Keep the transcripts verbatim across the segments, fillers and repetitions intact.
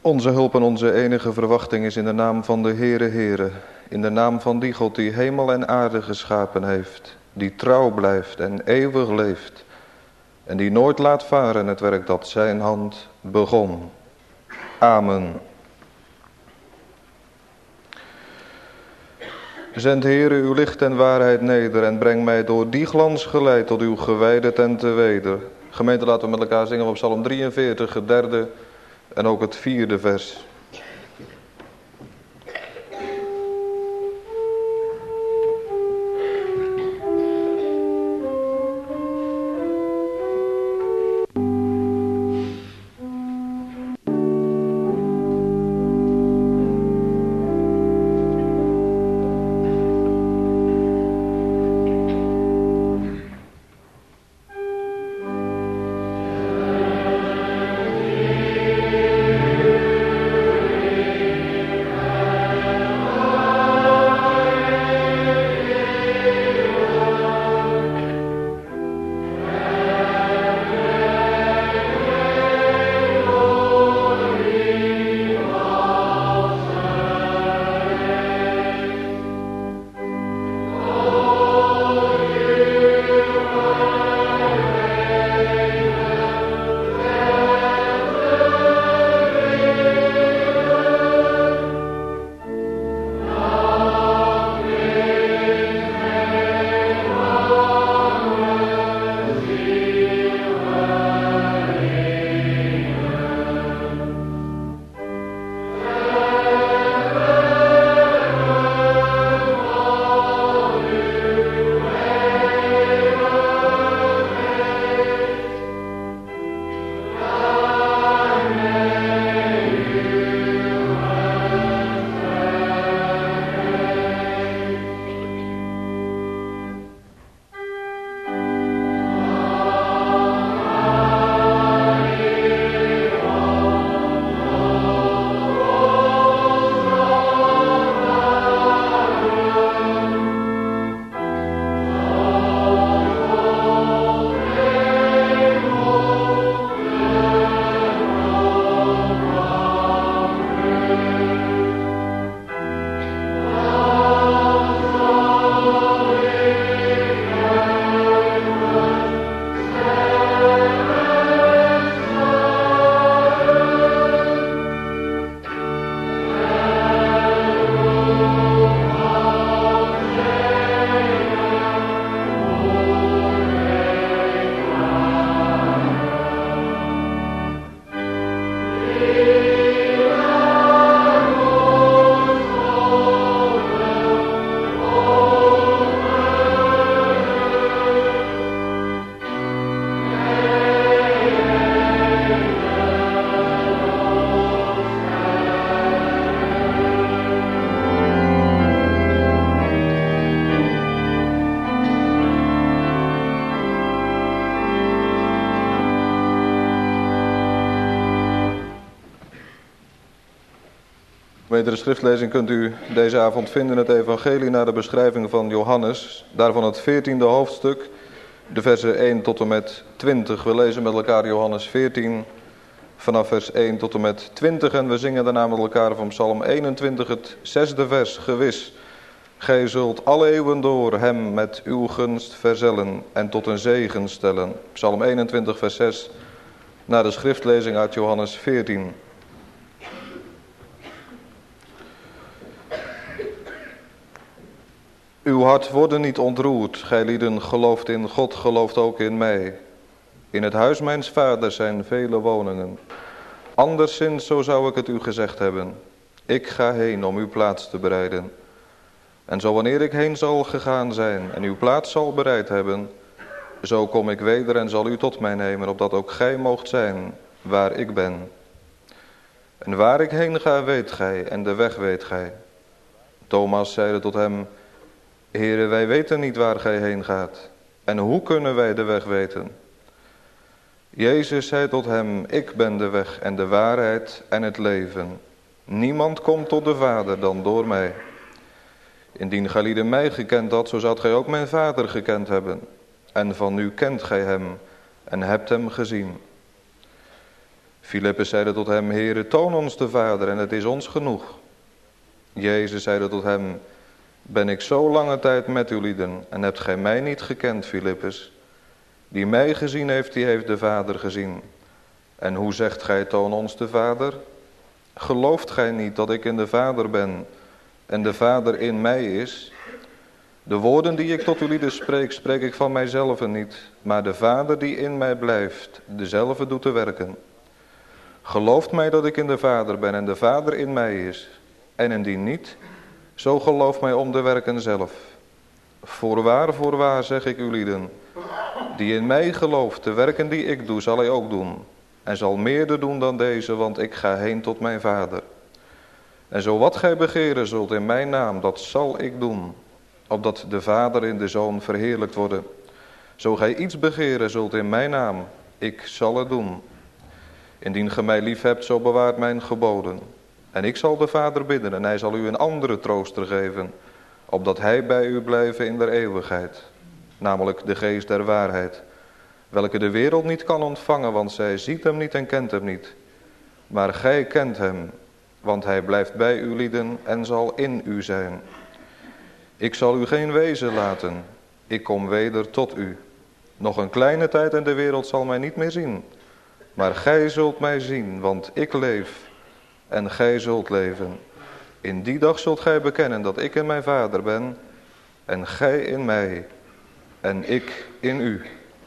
Onze hulp en onze enige verwachting is in de naam van de Heere Heere, in de naam van die God die hemel en aarde geschapen heeft, die trouw blijft en eeuwig leeft en die nooit laat varen het werk dat zijn hand begon. Amen. Zend Heere uw licht en waarheid neder en breng mij door die glans geleid tot uw gewijde tente weder. Gemeente, laten we met elkaar zingen op Psalm drieënveertig, het derde en ook het vierde vers. De schriftlezing kunt u deze avond vinden in het evangelie naar de beschrijving van Johannes. Daarvan het veertiende hoofdstuk, de versen één tot en met twintig. We lezen met elkaar Johannes veertien vanaf vers één tot en met twintig. En we zingen daarna met elkaar van Psalm eenentwintig het zesde vers. Gewis, gij zult alle eeuwen door hem met uw gunst verzellen en tot een zegen stellen. Psalm eenentwintig vers zes naar de schriftlezing uit Johannes veertien. Uw hart worden niet ontroerd, gij lieden gelooft in God, gelooft ook in mij. In het huis mijns vaders zijn vele woningen. Anderszins, zo zou ik het u gezegd hebben. Ik ga heen om uw plaats te bereiden. En zo wanneer ik heen zal gegaan zijn en uw plaats zal bereid hebben, zo kom ik weder en zal u tot mij nemen, opdat ook gij moogt zijn waar ik ben. En waar ik heen ga weet gij en de weg weet gij. Thomas zeide tot hem, Heere, wij weten niet waar gij heen gaat. En hoe kunnen wij de weg weten? Jezus zei tot hem, ik ben de weg en de waarheid en het leven. Niemand komt tot de Vader dan door mij. Indien gij lieden mij gekend had, zo zoudt gij ook mijn Vader gekend hebben. En van nu kent gij hem en hebt hem gezien. Filippus zeide tot hem, Heere, toon ons de Vader en het is ons genoeg. Jezus zeide tot hem, ben ik zo lange tijd met u lieden en hebt gij mij niet gekend, Filippus? Die mij gezien heeft, die heeft de Vader gezien. En hoe zegt gij, toon ons de Vader? Gelooft gij niet dat ik in de Vader ben en de Vader in mij is? De woorden die ik tot u lieden spreek, spreek ik van mijzelf niet, maar de Vader die in mij blijft, dezelfde doet te werken. Gelooft mij dat ik in de Vader ben en de Vader in mij is, en indien niet, zo geloof mij om de werken zelf. Voorwaar, voorwaar zeg ik u lieden, die in mij gelooft, de werken die ik doe, zal hij ook doen. En zal meerder doen dan deze, want ik ga heen tot mijn Vader. En zo wat gij begeren zult in mijn naam, dat zal ik doen, opdat de Vader in de Zoon verheerlijkt worden. Zo gij iets begeren zult in mijn naam, ik zal het doen. Indien ge mij lief hebt, zo bewaart mijn geboden. En ik zal de Vader bidden en hij zal u een andere trooster geven, opdat hij bij u blijven in der eeuwigheid. Namelijk de geest der waarheid, welke de wereld niet kan ontvangen, want zij ziet hem niet en kent hem niet. Maar gij kent hem, want hij blijft bij u lieden en zal in u zijn. Ik zal u geen wezen laten, ik kom weder tot u. Nog een kleine tijd en de wereld zal mij niet meer zien. Maar gij zult mij zien, want ik leef en gij zult leven. In die dag zult gij bekennen dat ik in mijn Vader ben en gij in mij en ik in u.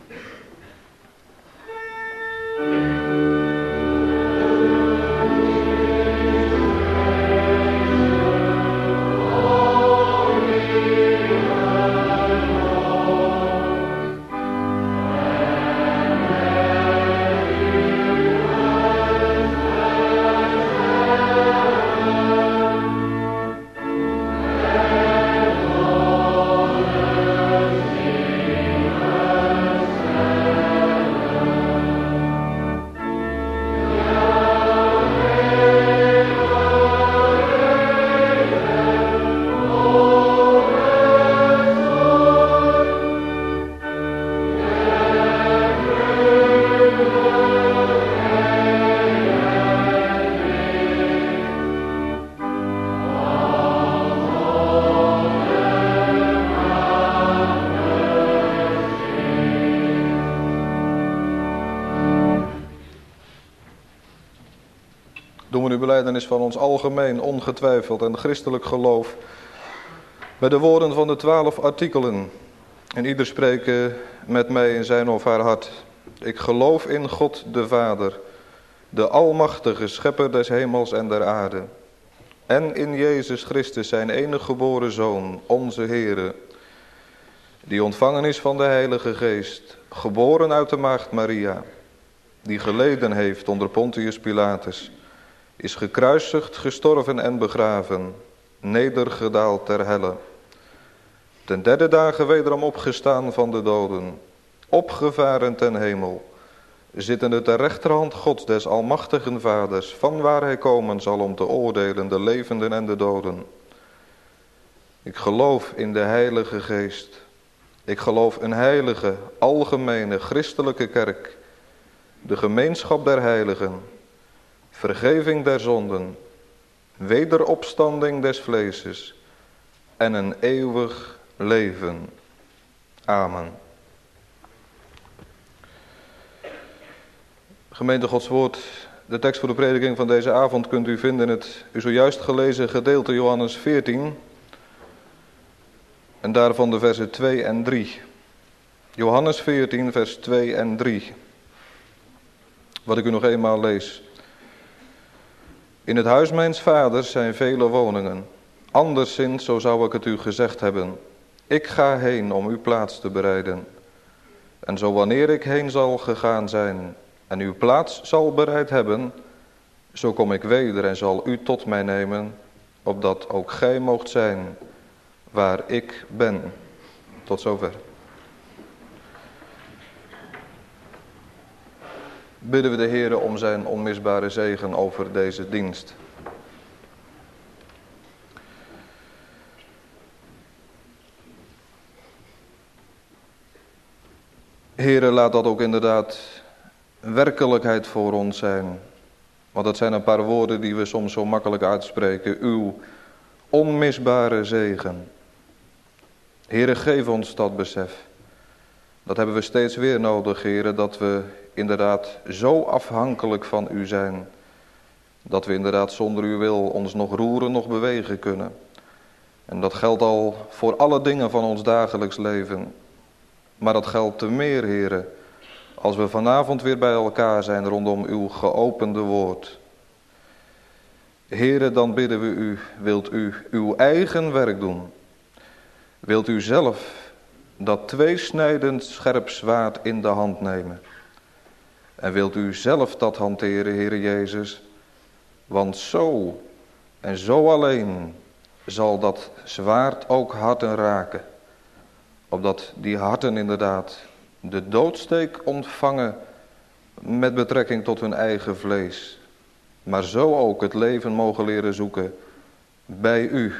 Doen we nu belijdenis van ons algemeen, ongetwijfeld en christelijk geloof met de woorden van de twaalf artikelen. En ieder spreken met mij in zijn of haar hart. Ik geloof in God de Vader, de almachtige schepper des hemels en der aarde. En in Jezus Christus zijn enige geboren Zoon, onze Heere, die ontvangen is van de Heilige Geest, geboren uit de maagd Maria, die geleden heeft onder Pontius Pilatus, is gekruisigd, gestorven en begraven, nedergedaald ter helle. Ten derde dagen wederom opgestaan van de doden, opgevaren ten hemel, zittende ter rechterhand Gods des almachtigen Vaders, van waar hij komen zal om te oordelen de levenden en de doden. Ik geloof in de Heilige Geest. Ik geloof een heilige, algemene, christelijke kerk, de gemeenschap der heiligen, vergeving der zonden, wederopstanding des vleeses en een eeuwig leven. Amen. Gemeente Gods woord, de tekst voor de prediking van deze avond kunt u vinden in het u zojuist gelezen gedeelte Johannes veertien. En daarvan de versen twee en drie. Johannes veertien, vers twee en drie. Wat ik u nog eenmaal lees. In het huis mijns vaders zijn vele woningen. Anderszins, zo zou ik het u gezegd hebben. Ik ga heen om uw plaats te bereiden. En zo wanneer ik heen zal gegaan zijn en uw plaats zal bereid hebben, zo kom ik weder en zal u tot mij nemen, opdat ook gij moogt zijn waar ik ben. Tot zover. Bidden we de Heere om zijn onmisbare zegen over deze dienst. Heere, laat dat ook inderdaad werkelijkheid voor ons zijn. Want dat zijn een paar woorden die we soms zo makkelijk uitspreken. Uw onmisbare zegen. Heere, geef ons dat besef. Dat hebben we steeds weer nodig, Heere, dat we inderdaad zo afhankelijk van u zijn. Dat we inderdaad zonder uw wil ons nog roeren, nog bewegen kunnen. En dat geldt al voor alle dingen van ons dagelijks leven. Maar dat geldt te meer, Heere, als we vanavond weer bij elkaar zijn rondom uw geopende woord. Heere, dan bidden we u, wilt u uw eigen werk doen? Wilt u zelf dat tweesnijdend scherp zwaard in de hand nemen? En wilt u zelf dat hanteren, Heere Jezus? Want zo en zo alleen zal dat zwaard ook harten raken. Opdat die harten inderdaad de doodsteek ontvangen met betrekking tot hun eigen vlees. Maar zo ook het leven mogen leren zoeken bij u.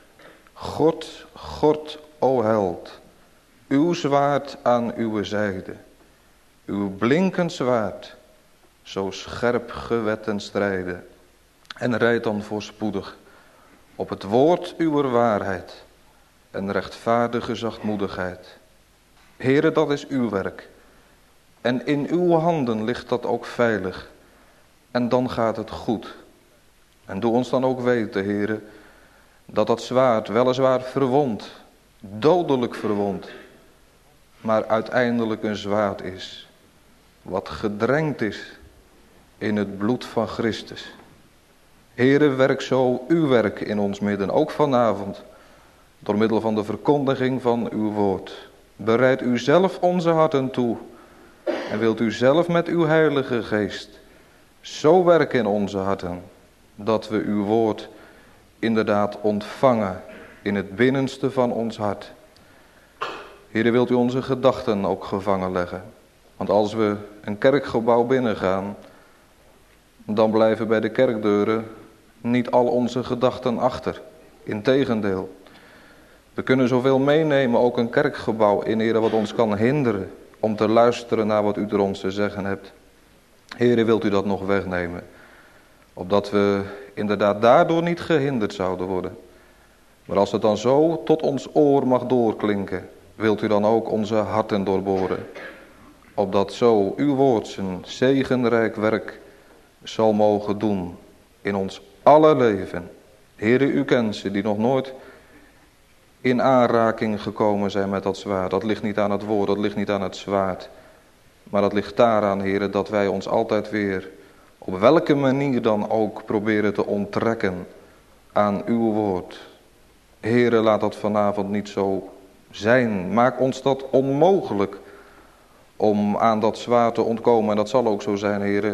God, God, o held, uw zwaard aan uw zijde. Uw blinkend zwaard, zo scherp gewet ten strijde. En rijd dan voorspoedig op het woord uwer waarheid en rechtvaardige zachtmoedigheid. Heere, dat is uw werk. En in uw handen ligt dat ook veilig. En dan gaat het goed. En doe ons dan ook weten, Heere, dat dat zwaard weliswaar verwondt, dodelijk verwondt, maar uiteindelijk een zwaard is, wat gedrenkt is in het bloed van Christus. Heere, werk zo uw werk in ons midden, ook vanavond, door middel van de verkondiging van uw woord. Bereid u zelf onze harten toe en wilt u zelf met uw heilige geest zo werken in onze harten, dat we uw woord inderdaad ontvangen in het binnenste van ons hart. Heere, wilt u onze gedachten ook gevangen leggen. Want als we een kerkgebouw binnengaan, dan blijven bij de kerkdeuren niet al onze gedachten achter. Integendeel. We kunnen zoveel meenemen, ook een kerkgebouw in, Heere, wat ons kan hinderen om te luisteren naar wat u er ons te zeggen hebt. Heere, wilt u dat nog wegnemen? Opdat we inderdaad daardoor niet gehinderd zouden worden. Maar als het dan zo tot ons oor mag doorklinken, wilt u dan ook onze harten doorboren. Opdat zo uw woord zijn zegenrijk werk zal mogen doen in ons alle leven. Heere, u kent ze die nog nooit in aanraking gekomen zijn met dat zwaard. Dat ligt niet aan het woord, dat ligt niet aan het zwaard. Maar dat ligt daaraan, Heere, dat wij ons altijd weer, op welke manier dan ook, proberen te onttrekken aan uw woord. Heere, laat dat vanavond niet zo zijn. Maak ons dat onmogelijk om aan dat zwaard te ontkomen. En dat zal ook zo zijn, Heere,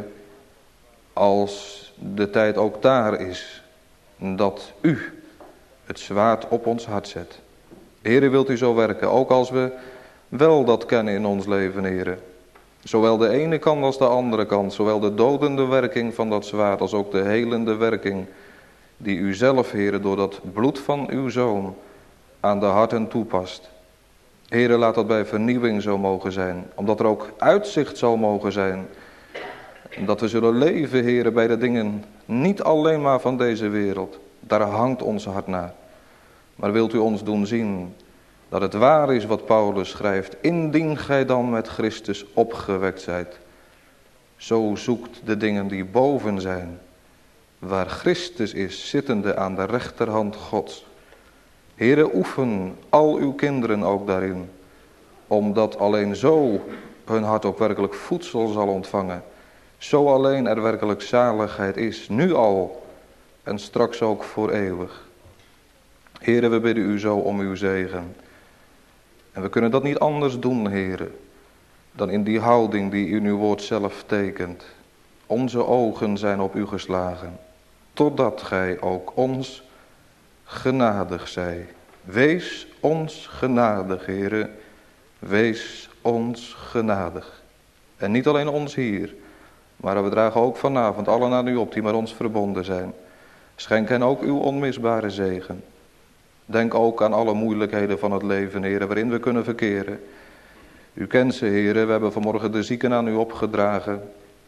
als de tijd ook daar is, dat u het zwaard op ons hart zet. Heere, wilt u zo werken, ook als we wel dat kennen in ons leven, Heere. Zowel de ene kant als de andere kant, zowel de dodende werking van dat zwaard als ook de helende werking die u zelf, Heere, door dat bloed van uw Zoon aan de harten toepast. Heere, laat dat bij vernieuwing zo mogen zijn, omdat er ook uitzicht zal mogen zijn. Dat we zullen leven, Heere, bij de dingen niet alleen maar van deze wereld. Daar hangt ons hart naar. Maar wilt u ons doen zien dat het waar is wat Paulus schrijft. Indien gij dan met Christus opgewekt zijt. Zo zoekt de dingen die boven zijn. Waar Christus is, zittende aan de rechterhand Gods. Heere, oefen al uw kinderen ook daarin. Omdat alleen zo hun hart ook werkelijk voedsel zal ontvangen. Zo alleen er werkelijk zaligheid is. Nu al en straks ook voor eeuwig. Heere, we bidden u zo om uw zegen. En we kunnen dat niet anders doen, Heere, dan in die houding die u in uw woord zelf tekent. Onze ogen zijn op u geslagen, totdat gij ook ons genadig zij. Wees ons genadig, Heere, wees ons genadig. En niet alleen ons hier, maar we dragen ook vanavond allen aan u op die met ons verbonden zijn. Schenk hen ook uw onmisbare zegen. Denk ook aan alle moeilijkheden van het leven, Heere, waarin we kunnen verkeren. U kent ze, Heere, we hebben vanmorgen de zieken aan u opgedragen.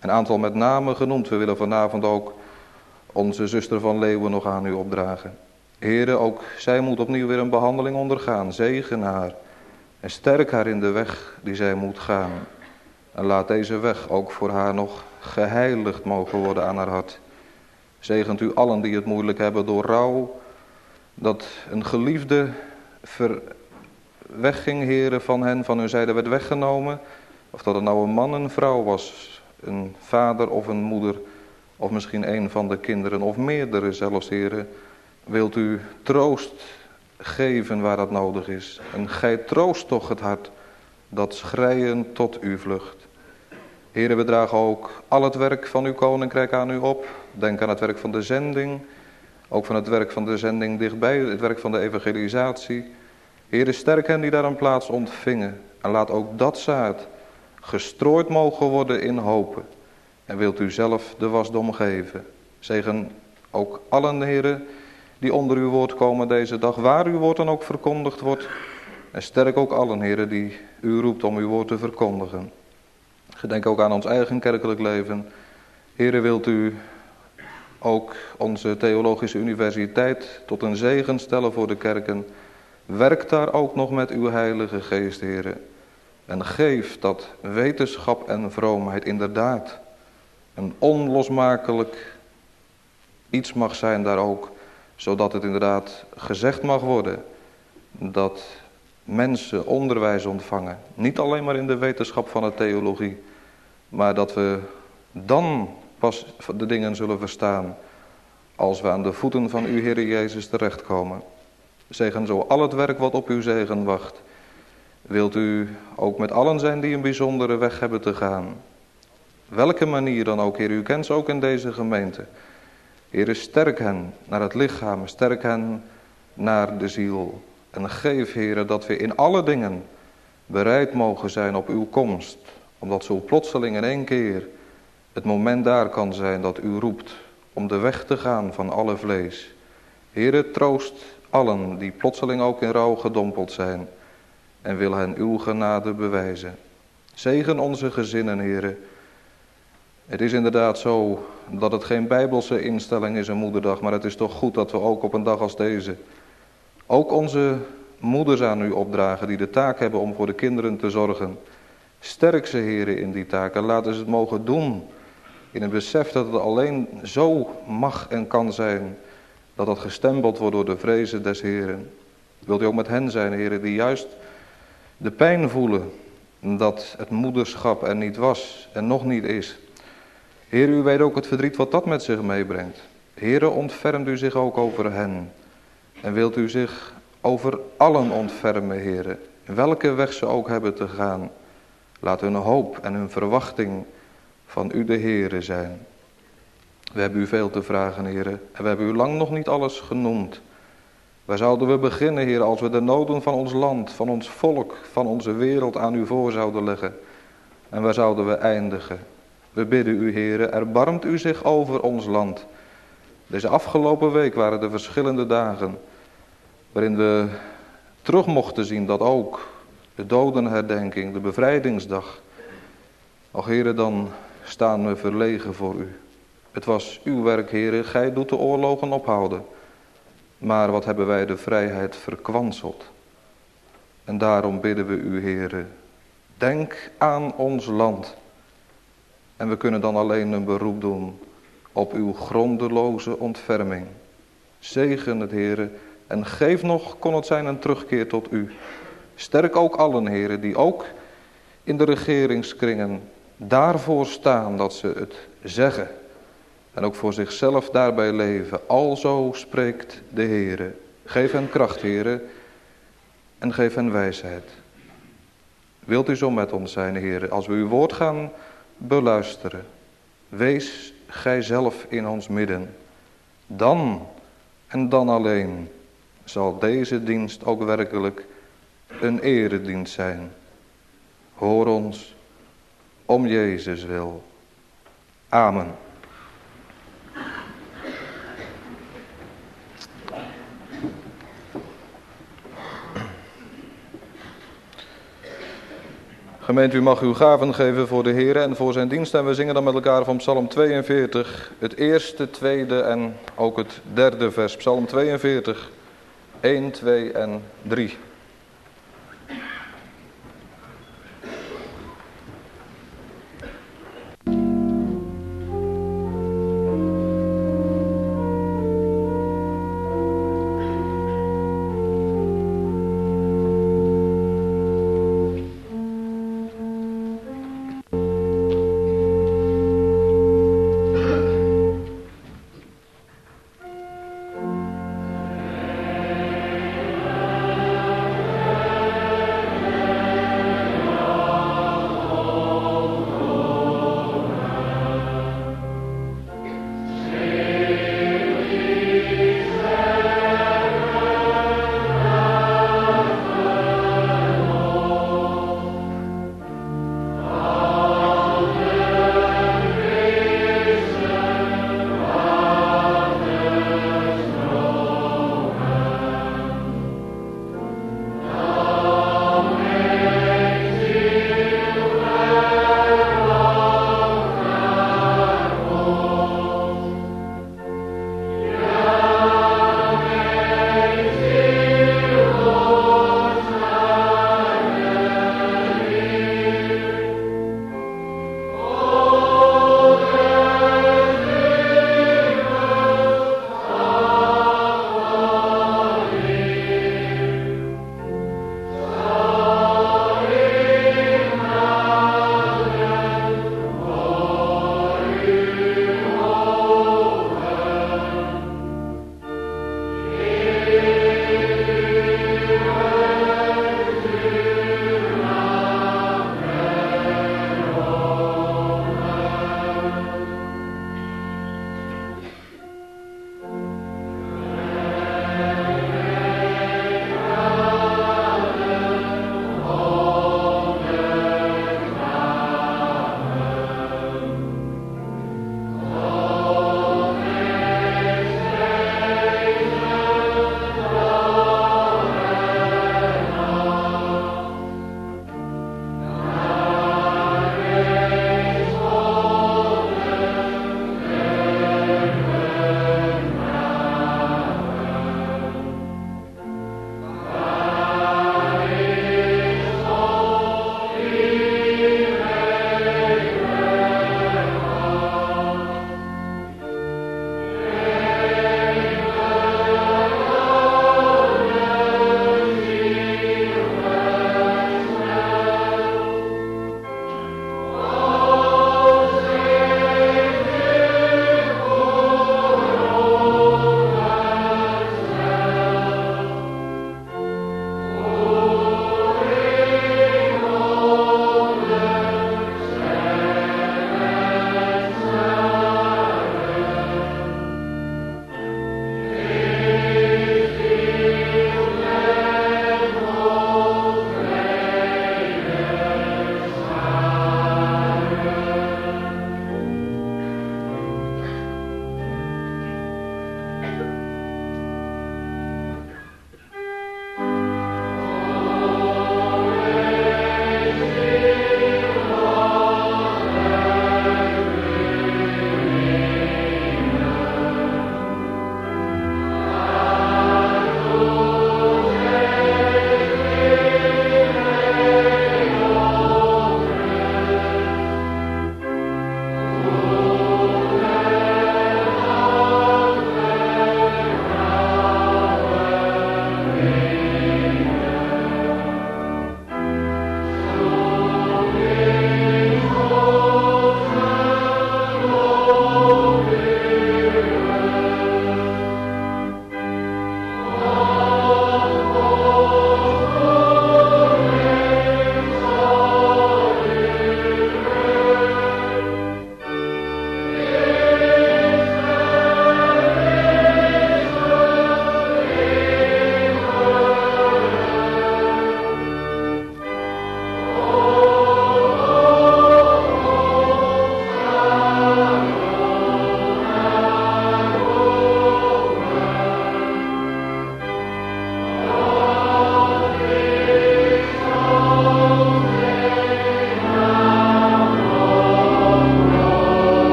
Een aantal met name genoemd. We willen vanavond ook onze zuster van Leeuwen nog aan u opdragen. Here, ook zij moet opnieuw weer een behandeling ondergaan. Zegen haar en sterk haar in de weg die zij moet gaan. En laat deze weg ook voor haar nog geheiligd mogen worden aan haar hart. Zegent u allen die het moeilijk hebben door rouw. Dat een geliefde ver... wegging, heren, van hen, van hun zijde werd weggenomen. Of dat het nou een man, een vrouw was, een vader of een moeder. Of misschien een van de kinderen of meerdere zelfs, heren. Wilt u troost geven waar dat nodig is. En gij troost toch het hart dat schreien tot u vlucht. Heren, we dragen ook al het werk van uw koninkrijk aan u op. Denk aan het werk van de zending. Ook van het werk van de zending dichtbij, het werk van de evangelisatie. Heren, sterk hen die daar een plaats ontvingen. En laat ook dat zaad gestrooid mogen worden in hopen. En wilt u zelf de wasdom geven. Zegen ook allen, heren, die onder uw woord komen deze dag, waar uw woord dan ook verkondigd wordt. En sterk ook allen, heren, die u roept om uw woord te verkondigen. Gedenk ook aan ons eigen kerkelijk leven. Heren, wilt u ook onze theologische universiteit tot een zegen stellen voor de kerken. Werk daar ook nog met uw heilige geest, heren. En geef dat wetenschap en vroomheid inderdaad een onlosmakelijk iets mag zijn daar ook. Zodat het inderdaad gezegd mag worden dat mensen onderwijs ontvangen. Niet alleen maar in de wetenschap van de theologie. Maar dat we dan pas de dingen zullen verstaan als we aan de voeten van uw Heer Jezus terechtkomen. Zegen zo al het werk wat op uw zegen wacht. Wilt u ook met allen zijn die een bijzondere weg hebben te gaan. Welke manier dan ook, Heer, u kent ze ook in deze gemeente. Heer, sterk hen naar het lichaam, sterk hen naar de ziel. En geef, Heer, dat we in alle dingen bereid mogen zijn op uw komst. Omdat zo plotseling in één keer het moment daar kan zijn dat u roept om de weg te gaan van alle vlees. Heer, troost allen die plotseling ook in rouw gedompeld zijn. En wil hen uw genade bewijzen. Zegen onze gezinnen, Heer. Het is inderdaad zo dat het geen bijbelse instelling is, een moederdag. Maar het is toch goed dat we ook op een dag als deze ook onze moeders aan u opdragen die de taak hebben om voor de kinderen te zorgen. Sterk ze, heren, in die taak en laten ze het mogen doen in het besef dat het alleen zo mag en kan zijn dat dat gestempeld wordt door de vrezen des Heren. Wilt u ook met hen zijn, heren, die juist de pijn voelen dat het moederschap er niet was en nog niet is. Heer, u weet ook het verdriet wat dat met zich meebrengt. Heere, ontfermt u zich ook over hen. En wilt u zich over allen ontfermen, Heere. Welke weg ze ook hebben te gaan. Laat hun hoop en hun verwachting van u de Heere zijn. We hebben u veel te vragen, Heere. En we hebben u lang nog niet alles genoemd. Waar zouden we beginnen, Heer, als we de noden van ons land, van ons volk, van onze wereld aan u voor zouden leggen? En waar zouden we eindigen? We bidden u, Heere, erbarmt u zich over ons land. Deze afgelopen week waren de verschillende dagen waarin we terug mochten zien dat ook de dodenherdenking, de bevrijdingsdag. Och, Heere, dan staan we verlegen voor u. Het was uw werk, Heere, gij doet de oorlogen ophouden. Maar wat hebben wij de vrijheid verkwanseld. En daarom bidden we u, Heere, denk aan ons land. En we kunnen dan alleen een beroep doen op uw grondeloze ontferming. Zegen het, Heere, en geef nog, kon het zijn, een terugkeer tot u. Sterk ook allen, Heere, die ook in de regeringskringen daarvoor staan dat ze het zeggen. En ook voor zichzelf daarbij leven. Alzo spreekt de Heere. Geef hen kracht, Heere, en geef hen wijsheid. Wilt u zo met ons zijn, Heere, als we uw woord gaan beluisteren. Wees gij zelf in ons midden. Dan en dan alleen zal deze dienst ook werkelijk een eredienst zijn. Hoor ons om Jezus wil. Amen. Gemeente, u mag uw gaven geven voor de Heer en voor zijn dienst. En we zingen dan met elkaar van Psalm tweeënveertig, het eerste, tweede en ook het derde vers. Psalm tweeënveertig, één, twee en drie.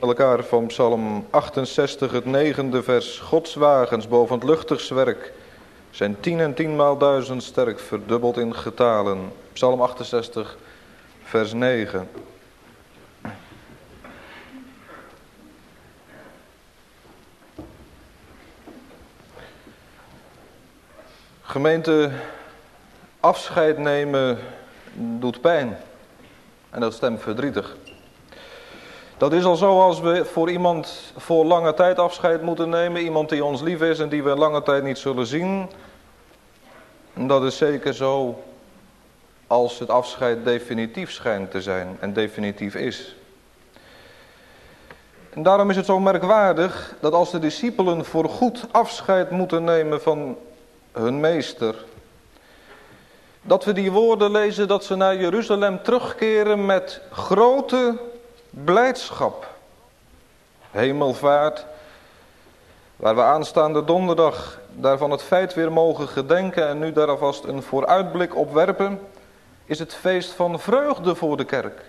elkaar van Psalm achtenzestig, het negende vers. Gods wagens boven het luchtig zwerk zijn tien en tienmaal duizend sterk, verdubbeld in getalen. Psalm achtenzestig, vers negen. Gemeente, afscheid nemen doet pijn. En dat stemt verdrietig. Dat is al zo als we voor iemand voor lange tijd afscheid moeten nemen. Iemand die ons lief is en die we een lange tijd niet zullen zien. En dat is zeker zo als het afscheid definitief schijnt te zijn en definitief is. En daarom is het zo merkwaardig dat als de discipelen voorgoed afscheid moeten nemen van hun meester, dat we die woorden lezen dat ze naar Jeruzalem terugkeren met grote blijdschap. Hemelvaart, waar we aanstaande donderdag daarvan het feit weer mogen gedenken en nu daar alvast een vooruitblik op werpen, is het feest van vreugde voor de kerk.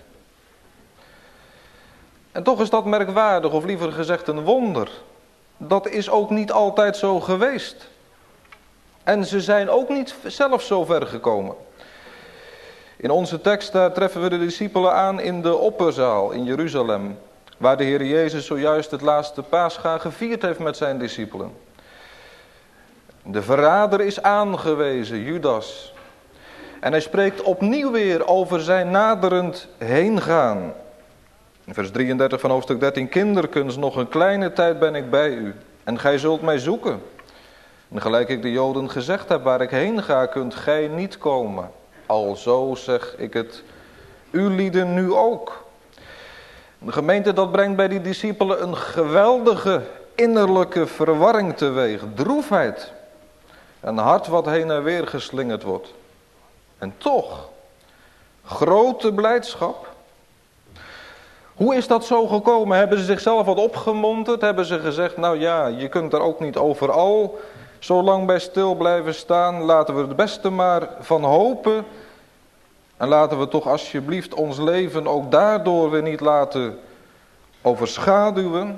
En toch is dat merkwaardig, of liever gezegd een wonder. Dat is ook niet altijd zo geweest. En ze zijn ook niet zelf zo ver gekomen. In onze tekst daar treffen we de discipelen aan in de opperzaal in Jeruzalem, waar de Heer Jezus zojuist het laatste Pascha gevierd heeft met zijn discipelen. De verrader is aangewezen, Judas. En hij spreekt opnieuw weer over zijn naderend heengaan. In vers drieëndertig van hoofdstuk dertien, kinderkens, nog een kleine tijd ben ik bij u. En gij zult mij zoeken. En gelijk ik de Joden gezegd heb, waar ik heen ga, kunt gij niet komen. Alzo zeg ik het u lieden nu ook. De gemeente, dat brengt bij die discipelen een geweldige innerlijke verwarring teweeg. Droefheid. Een hart wat heen en weer geslingerd wordt. En toch, grote blijdschap. Hoe is dat zo gekomen? Hebben ze zichzelf wat opgemonterd? Hebben ze gezegd, nou ja, je kunt er ook niet overal zo lang bij stil blijven staan. Laten we het beste maar van hopen. En laten we toch alsjeblieft ons leven ook daardoor weer niet laten overschaduwen.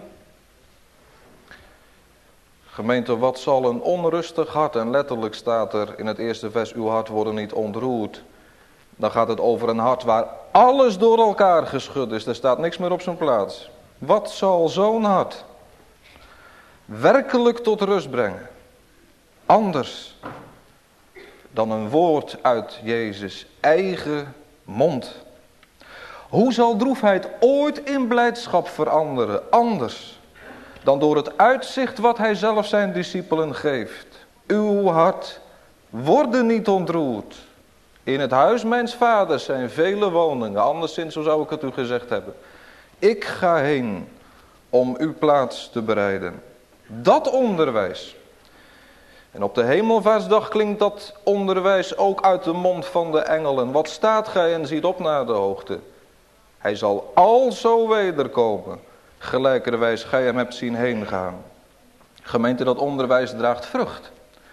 Gemeente, wat zal een onrustig hart, en letterlijk staat er in het eerste vers, uw hart worden niet ontroerd. Dan gaat het over een hart waar alles door elkaar geschud is. Er staat niks meer op zijn plaats. Wat zal zo'n hart werkelijk tot rust brengen? Anders dan een woord uit Jezus' eigen mond. Hoe zal droefheid ooit in blijdschap veranderen? Anders dan door het uitzicht wat hij zelf zijn discipelen geeft. Uw hart worden niet ontroerd. In het huis mijns vaders zijn vele woningen. Anderszins, zo zou ik het u gezegd hebben. Ik ga heen om uw plaats te bereiden. Dat onderwijs. En op de hemelvaartsdag klinkt dat onderwijs ook uit de mond van de engelen. Wat staat gij en ziet op naar de hoogte? Hij zal alzo wederkomen, gelijkerwijs gij hem hebt zien heen gaan. Gemeente, dat onderwijs draagt vrucht.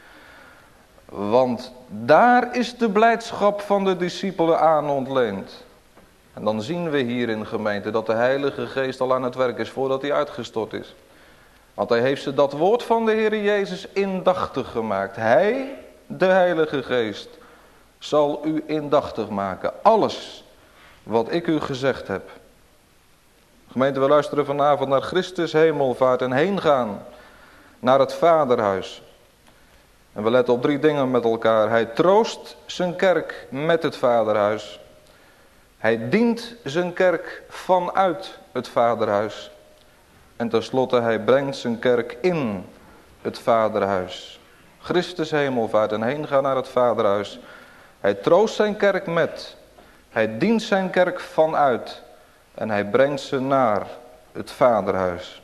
Want daar is de blijdschap van de discipelen aan ontleend. En dan zien we hier in gemeente dat de Heilige Geest al aan het werk is voordat hij uitgestort is. Want hij heeft ze dat woord van de Heer Jezus indachtig gemaakt. Hij, de Heilige Geest, zal u indachtig maken. Alles wat ik u gezegd heb. Gemeente, we luisteren vanavond naar Christus hemelvaart en heengaan naar het Vaderhuis. En we letten op drie dingen met elkaar. Hij troost zijn kerk met het Vaderhuis. Hij dient zijn kerk vanuit het Vaderhuis. En tenslotte, hij brengt zijn kerk in het Vaderhuis. Christus hemelvaart en heengaan naar het Vaderhuis. Hij troost zijn kerk met. Hij dient zijn kerk vanuit. En hij brengt ze naar het Vaderhuis.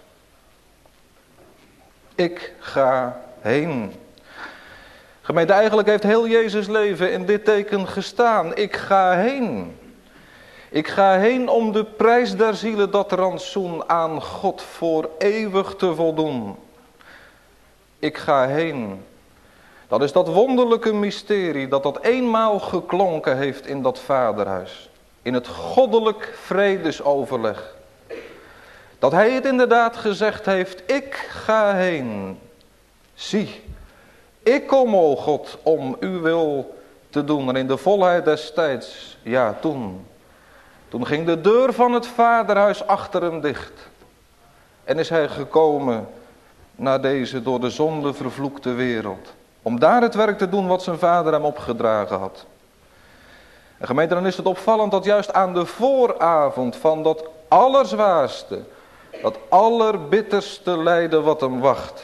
Ik ga heen. Gemeente, eigenlijk heeft heel Jezus leven in dit teken gestaan. Ik ga heen. Ik ga heen om de prijs der zielen, dat rantsoen aan God voor eeuwig te voldoen. Ik ga heen. Dat is dat wonderlijke mysterie dat dat eenmaal geklonken heeft in dat Vaderhuis. In het goddelijk vredesoverleg. Dat hij het inderdaad gezegd heeft, ik ga heen. Zie, ik kom, o God, om uw wil te doen. En in de volheid des tijds, ja toen, toen ging de deur van het vaderhuis achter hem dicht. En is hij gekomen naar deze door de zonde vervloekte wereld. Om daar het werk te doen wat zijn vader hem opgedragen had. En gemeente, dan is het opvallend dat juist aan de vooravond van dat allerzwaarste, dat allerbitterste lijden wat hem wacht.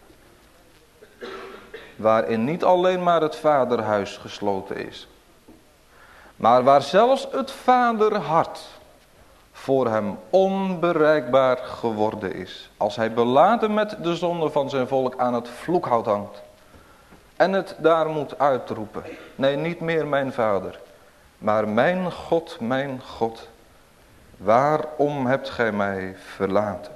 Waarin niet alleen maar het vaderhuis gesloten is. Maar waar zelfs het vaderhart voor hem onbereikbaar geworden is. Als hij beladen met de zonde van zijn volk aan het vloekhout hangt. En het daar moet uitroepen. Nee, niet meer mijn vader. Maar mijn God, mijn God. Waarom hebt gij mij verlaten?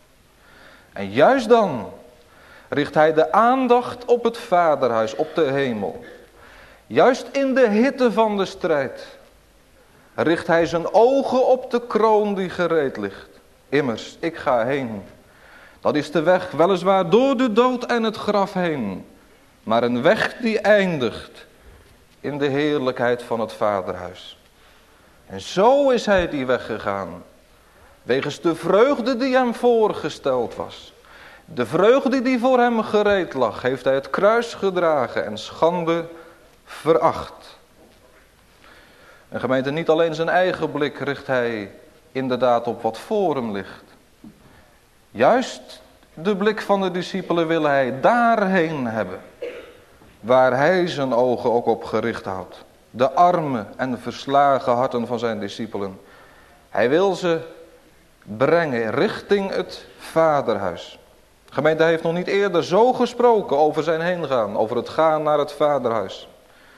En juist dan richt hij de aandacht op het vaderhuis, op de hemel. Juist in de hitte van de strijd richt hij zijn ogen op de kroon die gereed ligt. Immers, ik ga heen. Dat is de weg, weliswaar door de dood en het graf heen. Maar een weg die eindigt in de heerlijkheid van het vaderhuis. En zo is hij die weg gegaan. Wegens de vreugde die hem voorgesteld was. De vreugde die voor hem gereed lag, heeft hij het kruis gedragen en schande veracht. En gemeente, niet alleen zijn eigen blik richt hij inderdaad op wat voor hem ligt. Juist de blik van de discipelen wil hij daarheen hebben. Waar hij zijn ogen ook op gericht houdt. De arme en verslagen harten van zijn discipelen. Hij wil ze brengen richting het vaderhuis. Gemeente, hij heeft nog niet eerder zo gesproken over zijn heengaan. Over het gaan naar het vaderhuis.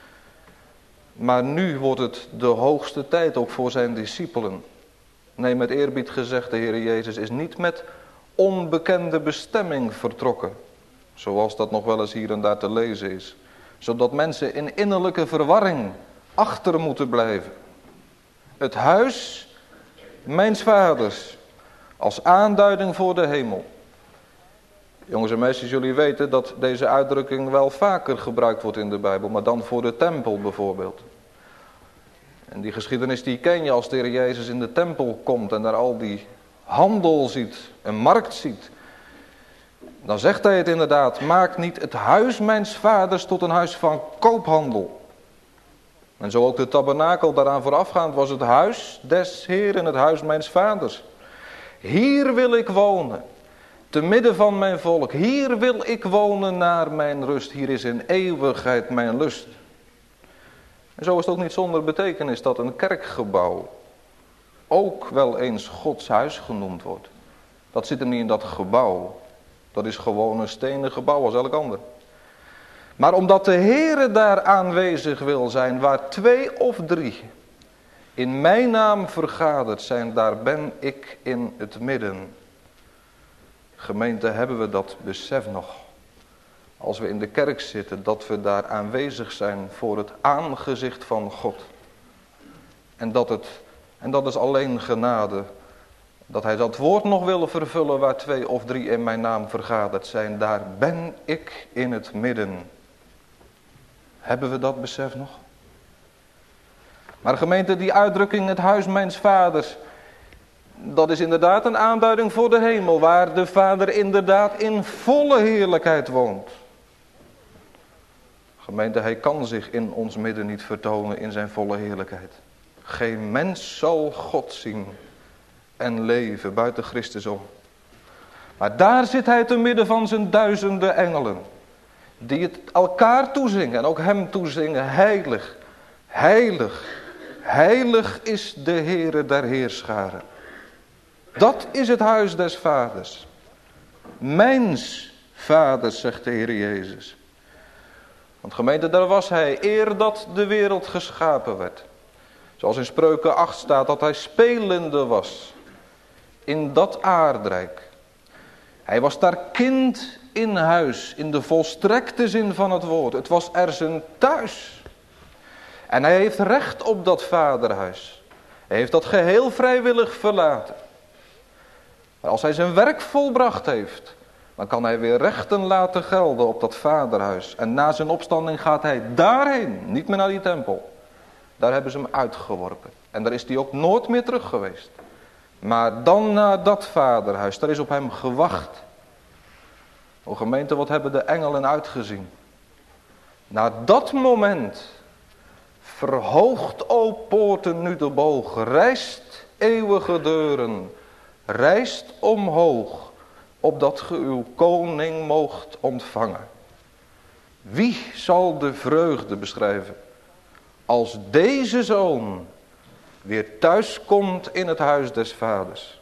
Maar nu wordt het de hoogste tijd ook voor zijn discipelen. Nee, met eerbied gezegd, de Heer Jezus is niet met onbekende bestemming vertrokken. Zoals dat nog wel eens hier en daar te lezen is. Zodat mensen in innerlijke verwarring achter moeten blijven. Het huis mijns vaders als aanduiding voor de hemel. Jongens en meisjes, jullie weten dat deze uitdrukking wel vaker gebruikt wordt in de Bijbel. Maar dan voor de tempel bijvoorbeeld. En die geschiedenis die ken je als de Heer Jezus in de tempel komt en daar al die handel ziet, een markt ziet. Dan zegt hij het inderdaad, maak niet het huis mijns vaders tot een huis van koophandel. En zo ook de tabernakel daaraan voorafgaand was het huis des Heeren, het huis mijns vaders. Hier wil ik wonen, te midden van mijn volk. Hier wil ik wonen naar mijn rust. Hier is in eeuwigheid mijn lust. En zo is het ook niet zonder betekenis dat een kerkgebouw ook wel eens Gods huis genoemd wordt. Dat zit hem niet in dat gebouw. Dat is gewoon een stenen gebouw als elk ander. Maar omdat de Heere daar aanwezig wil zijn, waar twee of drie in mijn naam vergaderd zijn, daar ben ik in het midden. Gemeente, hebben we dat besef nog? Als we in de kerk zitten, dat we daar aanwezig zijn voor het aangezicht van God. En dat, het, en dat is alleen genade. Dat hij dat woord nog wil vervullen waar twee of drie in mijn naam vergaderd zijn. Daar ben ik in het midden. Hebben we dat besef nog? Maar gemeente, die uitdrukking het huis mijns vaders. Dat is inderdaad een aanduiding voor de hemel. Waar de Vader inderdaad in volle heerlijkheid woont. Gemeente, hij kan zich in ons midden niet vertonen in zijn volle heerlijkheid. Geen mens zal God zien en leven buiten Christus om. Maar daar zit hij te midden van zijn duizenden engelen. Die het elkaar toezingen en ook hem toezingen. Heilig, heilig, heilig is de Heere der Heerscharen. Dat is het huis des vaders. Mijns vaders, zegt de Heer Jezus. Want gemeente, daar was hij eer dat de wereld geschapen werd. Zoals in Spreuken acht staat dat hij spelende was in dat aardrijk. Hij was daar kind in huis, in de volstrekte zin van het woord. Het was er zijn thuis. En hij heeft recht op dat vaderhuis. Hij heeft dat geheel vrijwillig verlaten. Maar als hij zijn werk volbracht heeft, dan kan hij weer rechten laten gelden op dat vaderhuis. En na zijn opstanding gaat hij daarheen, niet meer naar die tempel. Daar hebben ze hem uitgeworpen. En daar is hij ook nooit meer terug geweest. Maar dan naar dat vaderhuis, daar is op hem gewacht. O gemeente, wat hebben de engelen uitgezien? Na dat moment verhoogt, o poorten, nu de boog, rijst eeuwige deuren, rijst omhoog, opdat ge uw koning moogt ontvangen. Wie zal de vreugde beschrijven, als deze zoon weer thuis komt in het huis des vaders?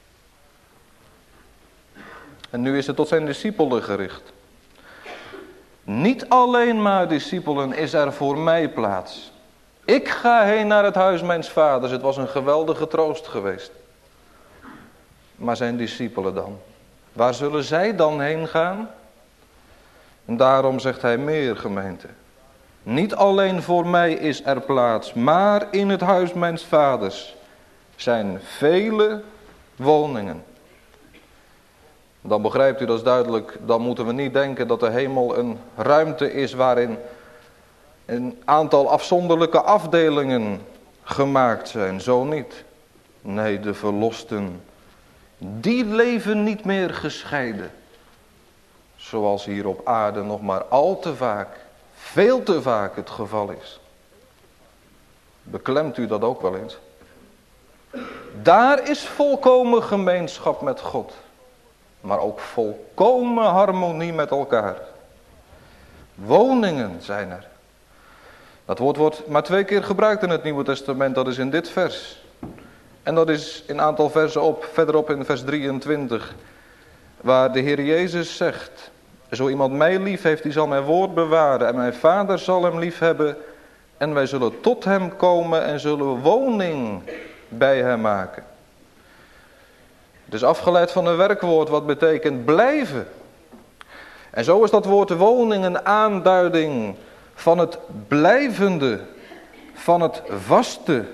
En nu is het tot zijn discipelen gericht. Niet alleen maar, discipelen, is er voor mij plaats. Ik ga heen naar het huis mijns vaders. Het was een geweldige troost geweest. Maar zijn discipelen dan? Waar zullen zij dan heen gaan? En daarom zegt hij meer, gemeente. Niet alleen voor mij is er plaats, maar in het huis mijns vaders zijn vele woningen. Dan begrijpt u, dat is duidelijk, dan moeten we niet denken dat de hemel een ruimte is waarin een aantal afzonderlijke afdelingen gemaakt zijn. Zo niet. Nee, de verlosten, die leven niet meer gescheiden. Zoals hier op aarde nog maar al te vaak, veel te vaak het geval is. Beklemt u dat ook wel eens? Daar is volkomen gemeenschap met God. Maar ook volkomen harmonie met elkaar. Woningen zijn er. Dat woord wordt maar twee keer gebruikt in het Nieuwe Testament. Dat is in dit vers. En dat is een aantal versen op, verderop in vers drieëntwintig. Waar de Heer Jezus zegt: zo iemand mij lief heeft, die zal mijn woord bewaren. En mijn Vader zal hem lief hebben. En wij zullen tot hem komen en zullen woning bij hem maken. Het is afgeleid van een werkwoord wat betekent blijven. En zo is dat woord woning een aanduiding van het blijvende, van het vaste.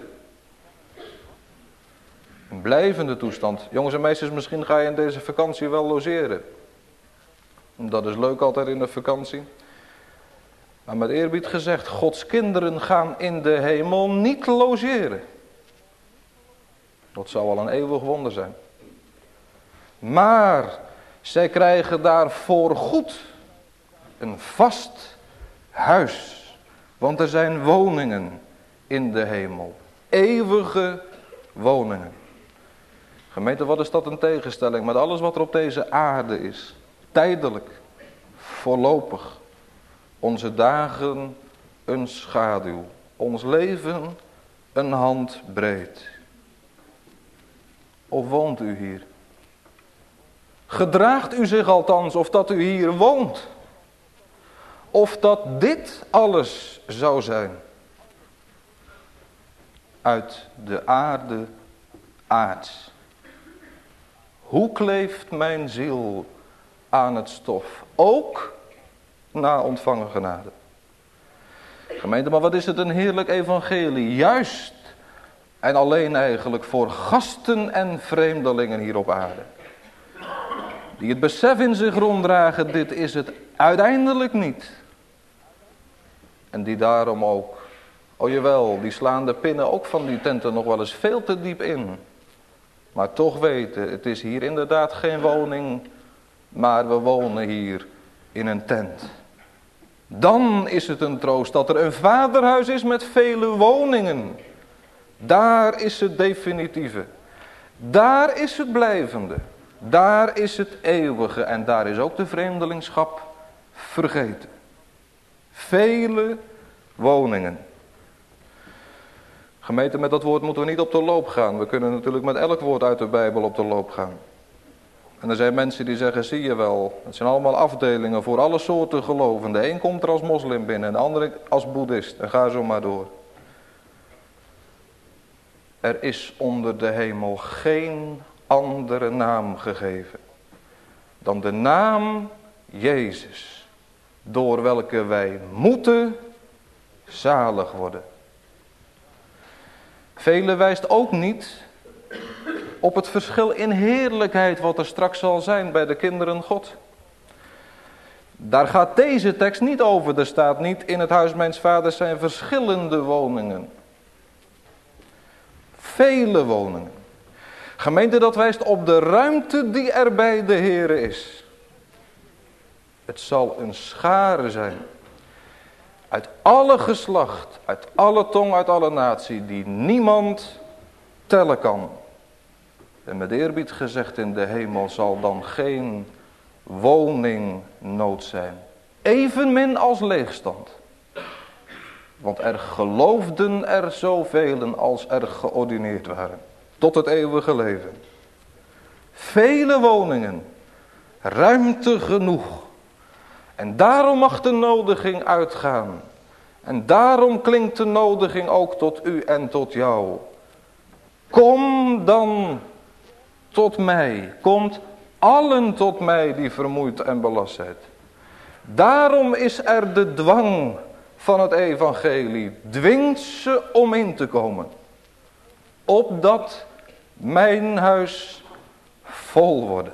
Een blijvende toestand. Jongens en meisjes, misschien ga je in deze vakantie wel logeren. Dat is leuk altijd in de vakantie. Maar met eerbied gezegd, Gods kinderen gaan in de hemel niet logeren. Dat zou al een eeuwig wonder zijn. Maar zij krijgen daar voorgoed een vast huis. Want er zijn woningen in de hemel. Eeuwige woningen. Gemeente, wat is dat een tegenstelling met alles wat er op deze aarde is? Tijdelijk, voorlopig. Onze dagen een schaduw. Ons leven een handbreed. Of woont u hier? Gedraagt u zich althans of dat u hier woont? Of dat dit alles zou zijn? Uit de aarde aards. Hoe kleeft mijn ziel aan het stof? Ook na ontvangen genade. Gemeente, maar wat is het een heerlijk evangelie. Juist en alleen eigenlijk voor gasten en vreemdelingen hier op aarde. Die het besef in zich ronddragen, dit is het uiteindelijk niet. En die daarom ook, oh jawel, die slaan de pinnen ook van die tenten nog wel eens veel te diep in. Maar toch weten, het is hier inderdaad geen woning, maar we wonen hier in een tent. Dan is het een troost dat er een vaderhuis is met vele woningen. Daar is het definitieve. Daar is het blijvende. Daar is het eeuwige en daar is ook de vreemdelingschap vergeten. Vele woningen. Gemeente, met dat woord moeten we niet op de loop gaan. We kunnen natuurlijk met elk woord uit de Bijbel op de loop gaan. En er zijn mensen die zeggen, zie je wel, het zijn allemaal afdelingen voor alle soorten geloven. De een komt er als moslim binnen en de andere als boeddhist. En ga zo maar door. Er is onder de hemel geen andere naam gegeven dan de naam Jezus, door welke wij moeten zalig worden. Velen wijst ook niet op het verschil in heerlijkheid wat er straks zal zijn bij de kinderen God. Daar gaat deze tekst niet over. Er staat niet in het huis mijns vaders zijn verschillende woningen. Vele woningen. Gemeente, dat wijst op de ruimte die er bij de Heere is. Het zal een schare zijn. Uit alle geslacht, uit alle tong, uit alle natie, die niemand tellen kan. En met eerbied gezegd, in de hemel zal dan geen woning nood zijn. Evenmin als leegstand. Want er geloofden er zoveel als er geordineerd waren. Tot het eeuwige leven. Vele woningen. Ruimte genoeg. En daarom mag de nodiging uitgaan. En daarom klinkt de nodiging ook tot u en tot jou. Kom dan tot mij. Komt allen tot mij die vermoeid en belast zijn. Daarom is er de dwang van het evangelie. Dwingt ze om in te komen. Opdat mijn huis vol worden.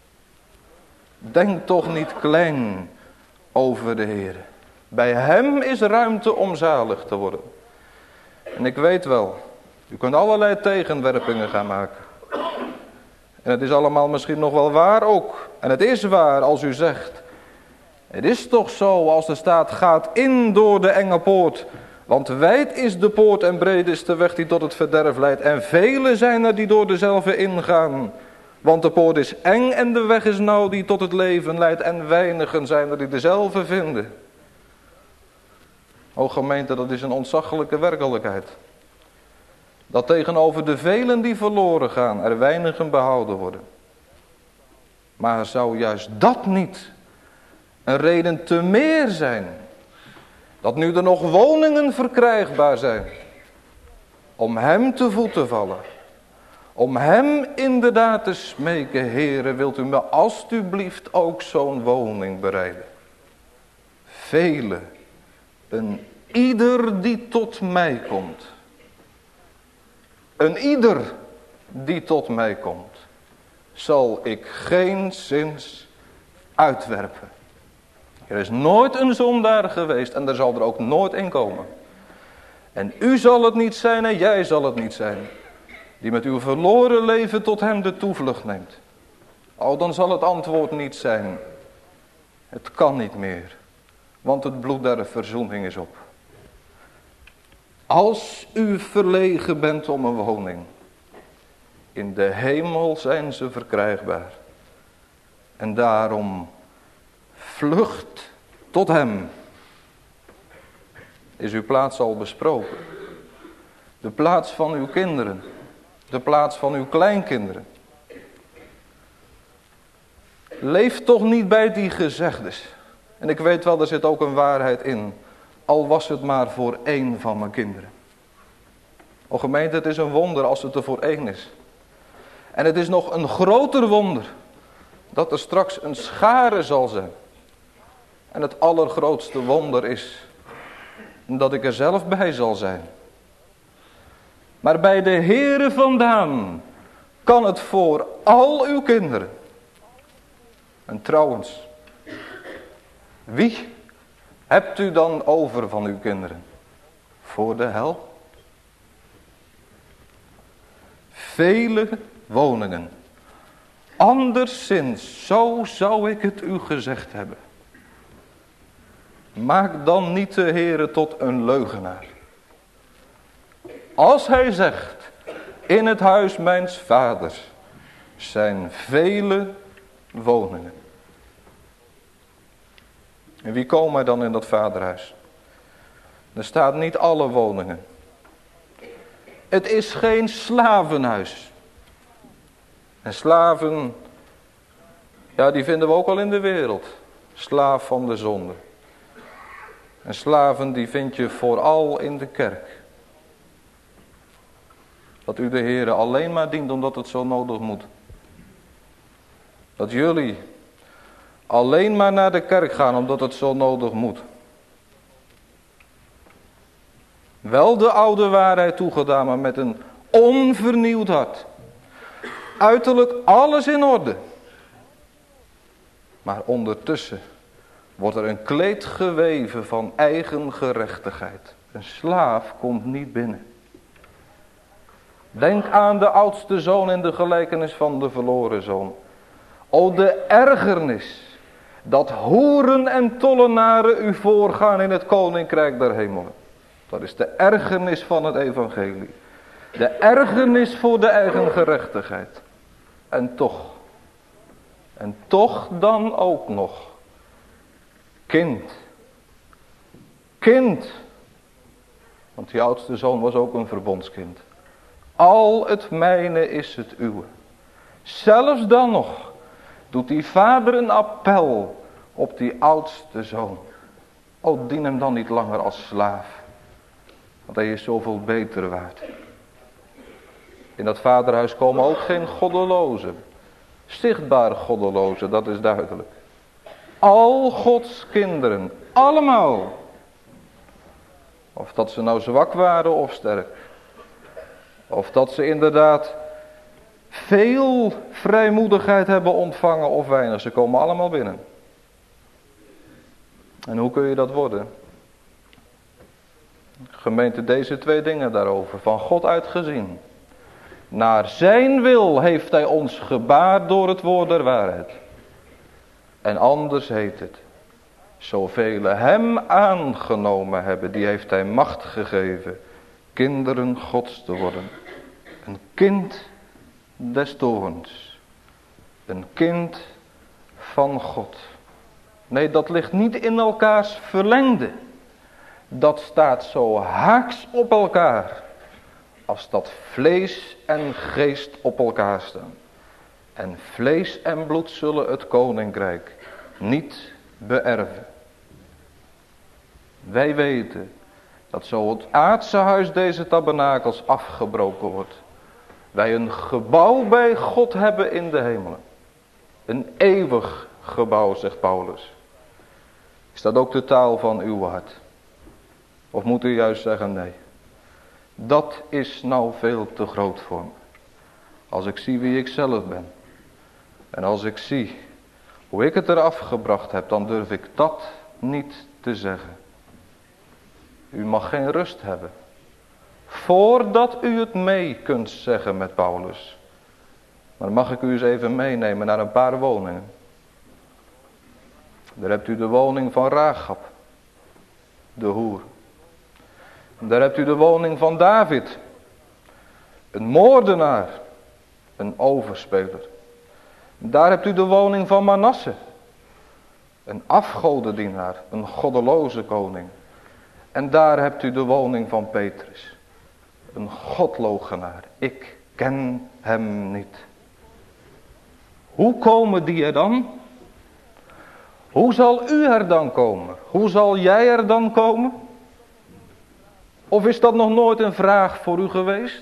Denk toch niet klein over de Heer. Bij hem is ruimte om zalig te worden. En ik weet wel, u kunt allerlei tegenwerpingen gaan maken. En het is allemaal misschien nog wel waar ook. En het is waar als u zegt, het is toch zo als er staat, gaat in door de enge poort. Want wijd is de poort en breed is de weg die tot het verderf leidt. En velen zijn er die door dezelfde ingaan. Want de poort is eng en de weg is nauw die tot het leven leidt. En weinigen zijn er die dezelfde vinden. O gemeente, dat is een ontzaglijke werkelijkheid. Dat tegenover de velen die verloren gaan, er weinigen behouden worden. Maar zou juist dat niet een reden te meer zijn, dat nu er nog woningen verkrijgbaar zijn, om hem te voet te vallen, om hem inderdaad te smeken, Heere, wilt u me alstublieft ook zo'n woning bereiden. Vele, een ieder die tot mij komt. Een ieder die tot mij komt, zal ik geenszins uitwerpen. Er is nooit een zondaar geweest en er zal er ook nooit een komen. En u zal het niet zijn en jij zal het niet zijn, die met uw verloren leven tot hem de toevlucht neemt. Oh, dan zal het antwoord niet zijn, het kan niet meer, want het bloed der verzoening is op. Als u verlegen bent om een woning, in de hemel zijn ze verkrijgbaar. En daarom vlucht tot hem. Is uw plaats al besproken? De plaats van uw kinderen. De plaats van uw kleinkinderen. Leef toch niet bij die gezegdes. En ik weet wel, er zit ook een waarheid in. Al was het maar voor één van mijn kinderen. O gemeente, het is een wonder als het er voor één is. En het is nog een groter wonder dat er straks een schare zal zijn. En het allergrootste wonder is dat ik er zelf bij zal zijn. Maar bij de Heere vandaan kan het voor al uw kinderen. En trouwens, wie hebt u dan over van uw kinderen? Voor de hel? Vele woningen. Anderszins, zo zou ik het u gezegd hebben. Maak dan niet de Heere tot een leugenaar. Als hij zegt, in het huis mijns vaders zijn vele woningen. En wie komen er dan in dat vaderhuis? Er staat niet alle woningen. Het is geen slavenhuis. En slaven, ja, die vinden we ook al in de wereld. Slaaf van de zonde. En slaven die vind je vooral in de kerk. Dat u de Heere alleen maar dient omdat het zo nodig moet. Dat jullie alleen maar naar de kerk gaan omdat het zo nodig moet. Wel de oude waarheid toegedaan, maar met een onvernieuwd hart. Uiterlijk alles in orde. Maar ondertussen wordt er een kleed geweven van eigen gerechtigheid. Een slaaf komt niet binnen. Denk aan de oudste zoon in de gelijkenis van de verloren zoon. O, de ergernis dat hoeren en tollenaren u voorgaan in het koninkrijk der hemelen. Dat is de ergernis van het evangelie. De ergernis voor de eigen gerechtigheid. En toch, en toch dan ook nog, kind, kind, want die oudste zoon was ook een verbondskind. Al het mijne is het uwe. Zelfs dan nog doet die vader een appel op die oudste zoon. O, dien hem dan niet langer als slaaf, want hij is zoveel beter waard. In dat vaderhuis komen ook geen goddelozen. Zichtbare goddelozen, dat is duidelijk. Al Gods kinderen, allemaal. Of dat ze nou zwak waren of sterk. Of dat ze inderdaad veel vrijmoedigheid hebben ontvangen of weinig. Ze komen allemaal binnen. En hoe kun je dat worden? Gemeente, deze twee dingen daarover. Van God uitgezien. Naar zijn wil heeft hij ons gebaard door het woord der waarheid. En anders heet het. Zoveel hem aangenomen hebben, die heeft hij macht gegeven. Kinderen Gods te worden. Een kind des toorns. Een kind van God. Nee, dat ligt niet in elkaars verlengde. Dat staat zo haaks op elkaar. Als dat vlees en geest op elkaar staan. En vlees en bloed zullen het koninkrijk niet beërven. Wij weten dat zo het aardse huis deze tabernakels afgebroken wordt. Wij een gebouw bij God hebben in de hemelen. Een eeuwig gebouw, zegt Paulus. Is dat ook de taal van uw hart? Of moet u juist zeggen nee? Dat is nou veel te groot voor me. Als ik zie wie ik zelf ben. En als ik zie hoe ik het eraf gebracht heb, dan durf ik dat niet te zeggen. U mag geen rust hebben. Voordat u het mee kunt zeggen met Paulus. Maar mag ik u eens even meenemen naar een paar woningen. Daar hebt u de woning van Rahab. De hoer. Daar hebt u de woning van David. Een moordenaar. Een overspeler. Daar hebt u de woning van Manasse. Een afgodendienaar. Een goddeloze koning. En daar hebt u de woning van Petrus. Een godloochenaar. Ik ken hem niet. Hoe komen die er dan? Hoe zal u er dan komen? Hoe zal jij er dan komen? Of is dat nog nooit een vraag voor u geweest?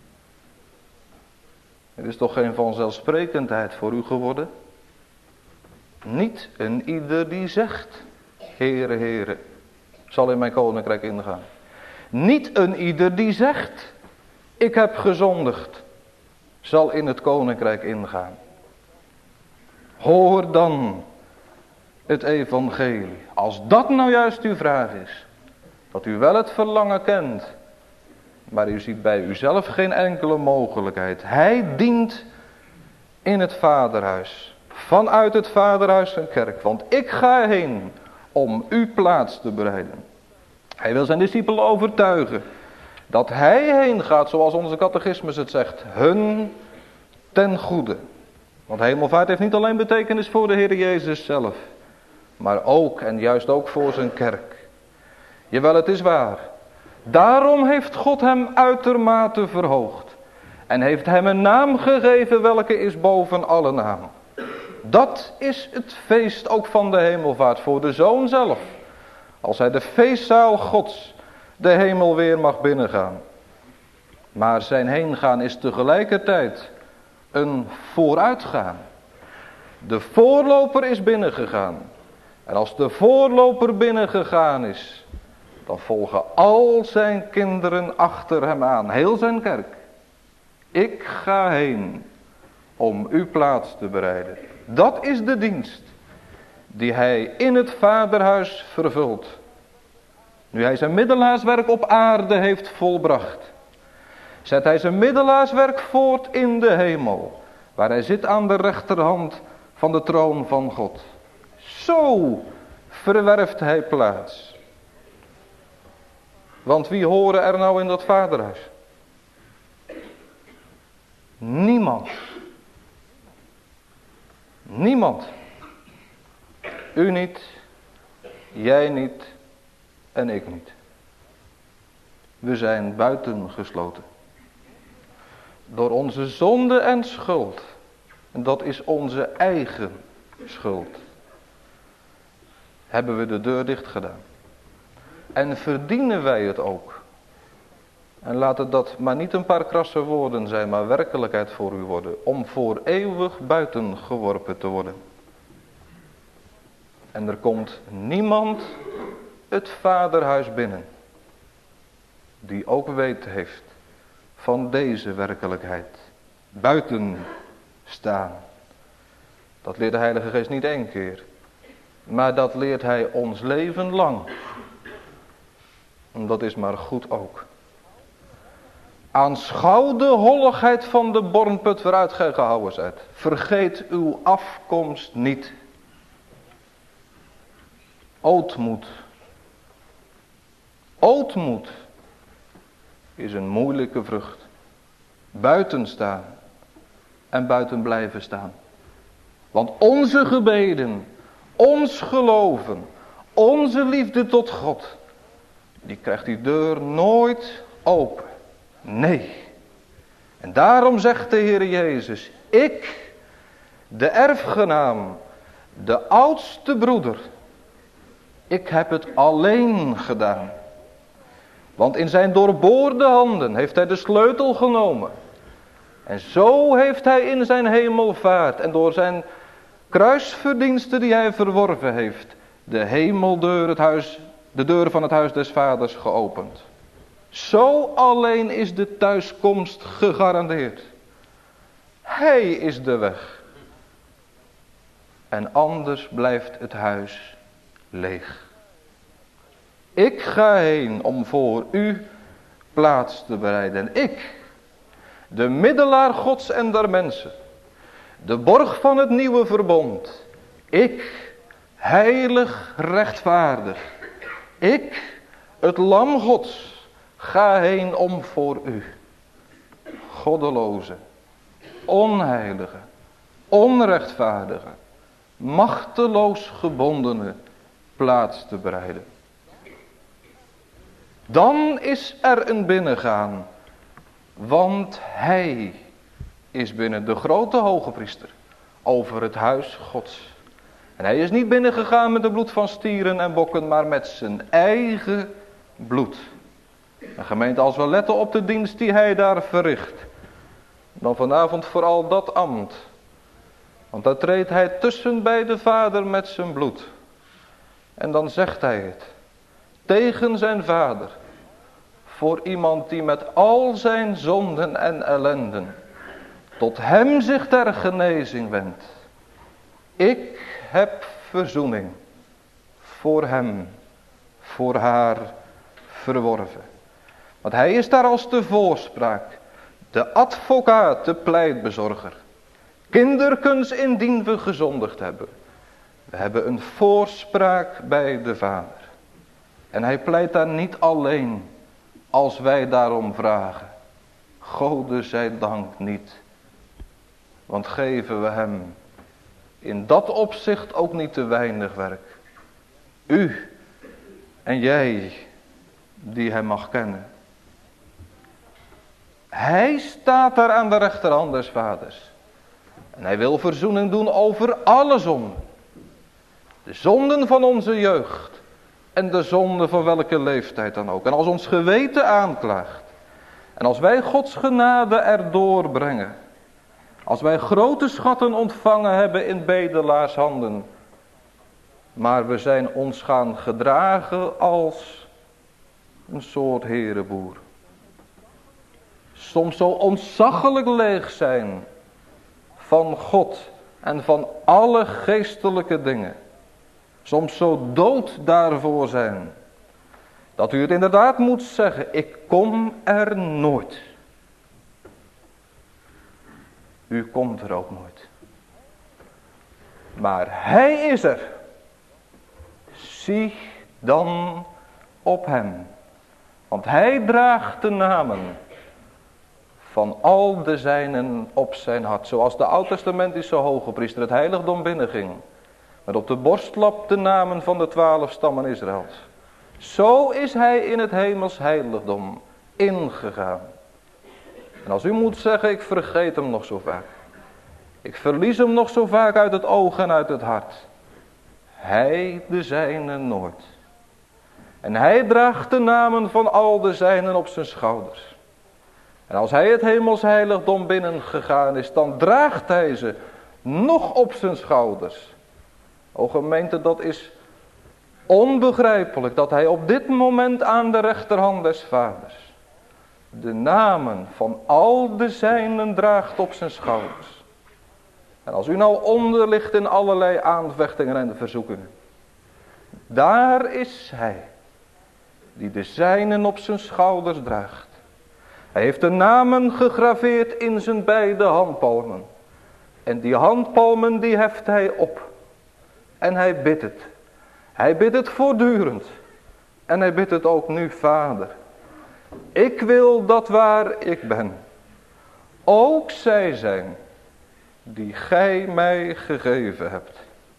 Het is toch geen vanzelfsprekendheid voor u geworden? Niet een ieder die zegt, Heere, Heere, zal in mijn koninkrijk ingaan. Niet een ieder die zegt, ik heb gezondigd, zal in het koninkrijk ingaan. Hoor dan het evangelie. Als dat nou juist uw vraag is. Dat u wel het verlangen kent. Maar u ziet bij uzelf geen enkele mogelijkheid. Hij dient in het vaderhuis. Vanuit het vaderhuis een kerk. Want ik ga heen om u plaats te bereiden. Hij wil zijn discipelen overtuigen. Dat hij heen gaat, zoals onze catechismus het zegt. Hun ten goede. Want hemelvaart heeft niet alleen betekenis voor de Heer Jezus zelf. Maar ook en juist ook voor zijn kerk. Jawel, het is waar. Daarom heeft God hem uitermate verhoogd. En heeft hem een naam gegeven welke is boven alle naam. Dat is het feest ook van de hemelvaart voor de Zoon zelf. Als hij de feestzaal Gods de hemel weer mag binnengaan. Maar zijn heengaan is tegelijkertijd een vooruitgaan. De voorloper is binnengegaan. En als de voorloper binnengegaan is, dan volgen al zijn kinderen achter hem aan. Heel zijn kerk. Ik ga heen om u plaats te bereiden. Dat is de dienst die hij in het vaderhuis vervult. Nu hij zijn middelaarswerk op aarde heeft volbracht, zet hij zijn middelaarswerk voort in de hemel, waar hij zit aan de rechterhand van de troon van God. Zo verwerft hij plaats. Want wie horen er nou in dat vaderhuis? Niemand. Niemand. U niet, jij niet en ik niet. We zijn buitengesloten. Door onze zonde en schuld. En dat is onze eigen schuld. Hebben we de deur dicht gedaan. En verdienen wij het ook. En laat het dat maar niet een paar krasse woorden zijn, maar werkelijkheid voor u worden. Om voor eeuwig buiten geworpen te worden. En er komt niemand het vaderhuis binnen. Die ook weet heeft van deze werkelijkheid. Buiten staan. Dat leert de Heilige Geest niet één keer. Maar dat leert hij ons leven lang. En dat is maar goed ook. Aanschouw de holligheid van de bornput waaruit gij gehouwen zijt. Vergeet uw afkomst niet. Ootmoed. Ootmoed is een moeilijke vrucht. Buiten staan en buiten blijven staan. Want onze gebeden, ons geloven, onze liefde tot God, die krijgt die deur nooit open. Nee. En daarom zegt de Heer Jezus, ik, de erfgenaam, de oudste broeder, ik heb het alleen gedaan. Want in zijn doorboorde handen heeft hij de sleutel genomen. En zo heeft hij in zijn hemelvaart en door zijn kruisverdiensten die hij verworven heeft, de hemeldeur, het huis, de deur van het huis des vaders geopend. Zo alleen is de thuiskomst gegarandeerd. Hij is de weg. En anders blijft het huis leeg. Ik ga heen om voor u plaats te bereiden. En ik, de middelaar Gods en der mensen, de borg van het nieuwe verbond. Ik, heilig rechtvaardig. Ik, het lam Gods, ga heen om voor u, goddeloze, onheilige, onrechtvaardige, machteloos gebondene plaats te bereiden. Dan is er een binnengaan, want hij is binnen, de grote hogepriester over het huis Gods. En hij is niet binnengegaan met het bloed van stieren en bokken, maar met zijn eigen bloed. En gemeente, als we letten op de dienst die hij daar verricht, dan vanavond vooral dat ambt. Want daar treedt hij tussen bij de Vader met zijn bloed. En dan zegt hij het tegen zijn Vader, voor iemand die met al zijn zonden en ellenden tot hem zich ter genezing wendt. Ik heb verzoening voor hem, voor haar verworven. Want hij is daar als de voorspraak, de advocaat, de pleitbezorger. Kinderkens indien we gezondigd hebben. We hebben een voorspraak bij de Vader. En hij pleit daar niet alleen als wij daarom vragen. Gode zij dank niet. Want geven we hem in dat opzicht ook niet te weinig werk. U en jij die hem mag kennen. Hij staat daar aan de rechterhand des Vaders. En hij wil verzoening doen over alle zonden. De zonden van onze jeugd. En de zonden van welke leeftijd dan ook. En als ons geweten aanklaagt. En als wij Gods genade erdoor brengen. Als wij grote schatten ontvangen hebben in bedelaars handen. Maar we zijn ons gaan gedragen als een soort herenboer. Soms zo ontzaglijk leeg zijn van God en van alle geestelijke dingen. Soms zo dood daarvoor zijn. Dat u het inderdaad moet zeggen, ik kom er nooit. U komt er ook nooit. Maar hij is er. Zie dan op hem. Want hij draagt de namen van al de zijnen op zijn hart. Zoals de oud-testamentische hogepriester het heiligdom binnenging. Met op de borstlap de namen van de twaalf stammen Israëls. Zo is hij in het hemels heiligdom ingegaan. En als u moet zeggen, ik vergeet hem nog zo vaak. Ik verlies hem nog zo vaak uit het oog en uit het hart. Hij de zijne nooit. En hij draagt de namen van al de zijnen op zijn schouders. En als hij het hemels heiligdom binnengegaan is, dan draagt hij ze nog op zijn schouders. O gemeente, dat is onbegrijpelijk dat hij op dit moment aan de rechterhand des vaders de namen van al de zijnen draagt op zijn schouders. En als u nou onder ligt in allerlei aanvechtingen en verzoekingen, daar is hij die de zijnen op zijn schouders draagt. Hij heeft de namen gegraveerd in zijn beide handpalmen. En die handpalmen die heft hij op. En hij bidt het. Hij bidt het voortdurend. En hij bidt het ook nu, Vader. Ik wil dat waar ik ben, ook zij zijn die gij mij gegeven hebt.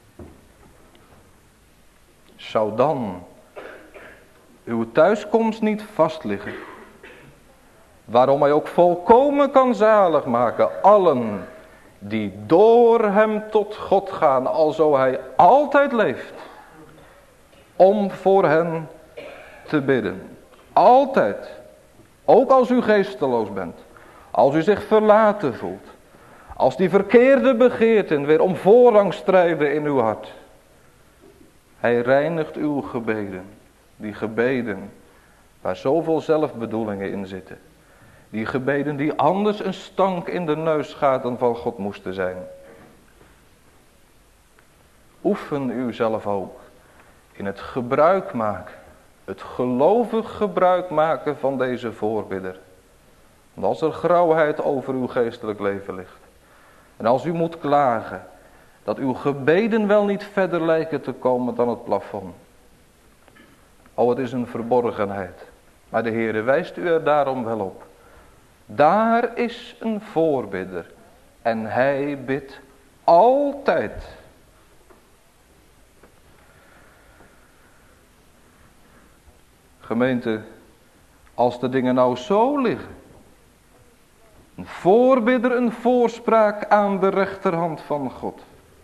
Zou dan uw thuiskomst niet vastliggen, waarom hij ook volkomen kan zalig maken allen die door hem tot God gaan, alzo hij altijd leeft, om voor hen te bidden. Altijd. Ook als u geesteloos bent. Als u zich verlaten voelt. Als die verkeerde begeerten weer om voorrang strijden in uw hart. Hij reinigt uw gebeden. Die gebeden waar zoveel zelfbedoelingen in zitten. Die gebeden die anders een stank in de neusgaten van God moesten zijn. Oefen u zelf ook in het gebruik maken. Het gelovig gebruik maken van deze voorbidder. Want als er grauwheid over uw geestelijk leven ligt. En als u moet klagen dat uw gebeden wel niet verder lijken te komen dan het plafond. Oh, het is een verborgenheid. Maar de Heere wijst u er daarom wel op. Daar is een voorbidder. En hij bidt altijd. Gemeente, als de dingen nou zo liggen. Een voorbidder, een voorspraak aan de rechterhand van God.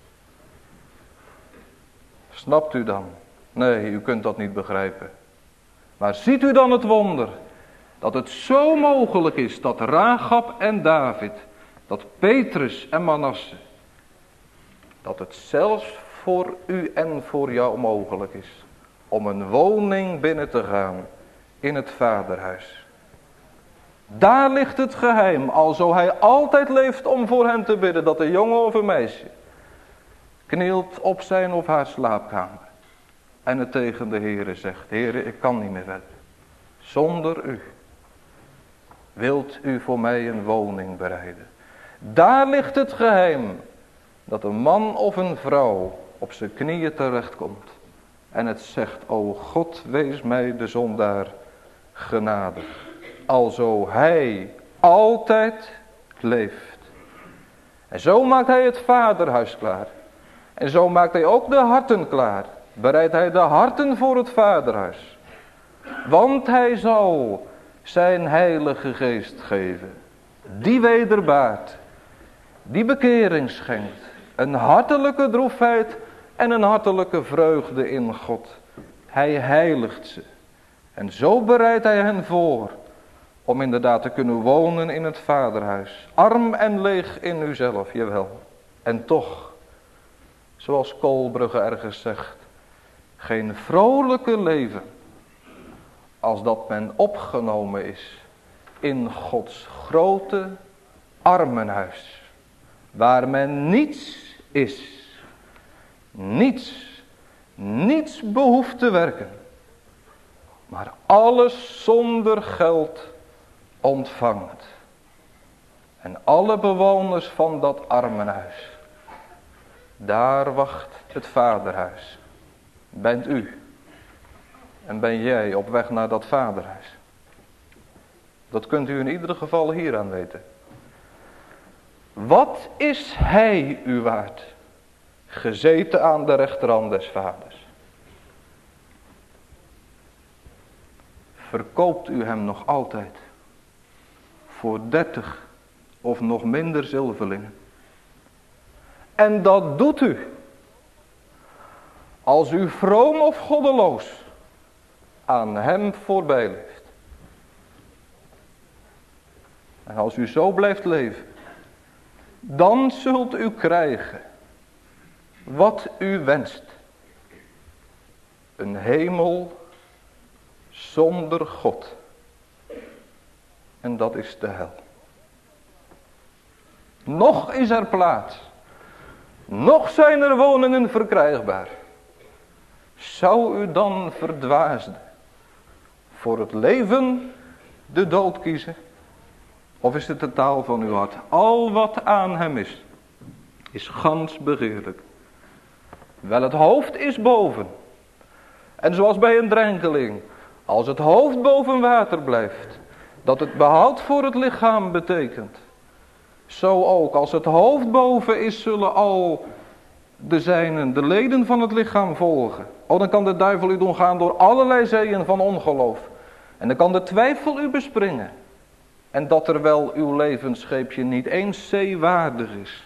Snapt u dan? Nee, u kunt dat niet begrijpen. Maar ziet u dan het wonder? Dat het zo mogelijk is dat Rahab en David, dat Petrus en Manasse, dat het zelfs voor u en voor jou mogelijk is om een woning binnen te gaan in het vaderhuis. Daar ligt het geheim, alzo hij altijd leeft om voor hen te bidden, dat een jongen of een meisje knielt op zijn of haar slaapkamer en het tegen de Heere zegt: Heere, ik kan niet meer verder. Zonder u. Wilt u voor mij een woning bereiden? Daar ligt het geheim, dat een man of een vrouw op zijn knieën terechtkomt en het zegt: O God, wees mij de zondaar genadig. Alzo hij altijd leeft. En zo maakt hij het vaderhuis klaar. En zo maakt hij ook de harten klaar. Bereidt hij de harten voor het vaderhuis. Want hij zal zijn heilige geest geven. Die wederbaart. Die bekering schenkt. Een hartelijke droefheid en een hartelijke vreugde in God. Hij heiligt ze. En zo bereidt hij hen voor om inderdaad te kunnen wonen in het vaderhuis. Arm en leeg in uzelf, jawel. En toch, zoals Koolbrugge ergens zegt, geen vrolijke leven als dat men opgenomen is in Gods grote armenhuis. waar men niets is, niets, niets behoeft te werken, maar alles zonder geld ontvangt. En alle bewoners van dat armenhuis, daar wacht het vaderhuis. Bent u en ben jij op weg naar dat vaderhuis? Dat kunt u in ieder geval hieraan weten. Wat is hij u waard, gezeten aan de rechterhand des vaders? Verkoopt u hem nog altijd voor dertig of nog minder zilverlingen? En dat doet u als u vroom of goddeloos aan hem voorbij leeft. En als u zo blijft leven, dan zult u krijgen wat u wenst. Een hemel zonder God. En dat is de hel. Nog is er plaats. Nog zijn er woningen verkrijgbaar. Zou u dan verdwaasden voor het leven de dood kiezen? Of is het de taal van uw hart? Al wat aan hem is, is gans begeerlijk. Wel, het hoofd is boven. En zoals bij een drenkeling, als het hoofd boven water blijft, dat het behoud voor het lichaam betekent. Zo ook, als het hoofd boven is, zullen al de zijnen, de leden van het lichaam volgen. Oh, dan kan de duivel u doen gaan door allerlei zeeën van ongeloof. En dan kan de twijfel u bespringen. En dat terwijl uw levensscheepje niet eens zeewaardig is.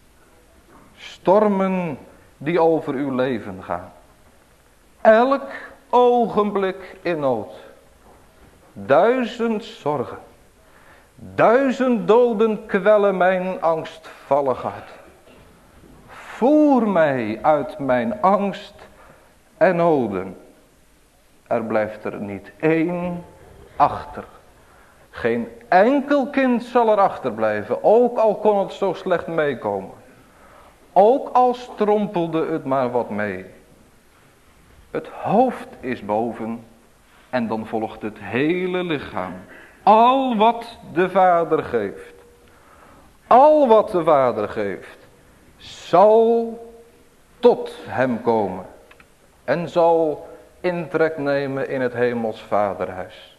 Stormen die over uw leven gaan. Elk ogenblik in nood. Duizend zorgen. Duizend doden kwellen mijn angstvallig hart. Voer mij uit mijn angst en noden. Er blijft er niet één achter. Geen enkel kind zal er achterblijven, ook al kon het zo slecht meekomen. Ook al strompelde het maar wat mee. Het hoofd is boven en dan volgt het hele lichaam. Al wat de Vader geeft, al wat de Vader geeft, zal tot hem komen. En zal intrek nemen in het hemels vaderhuis.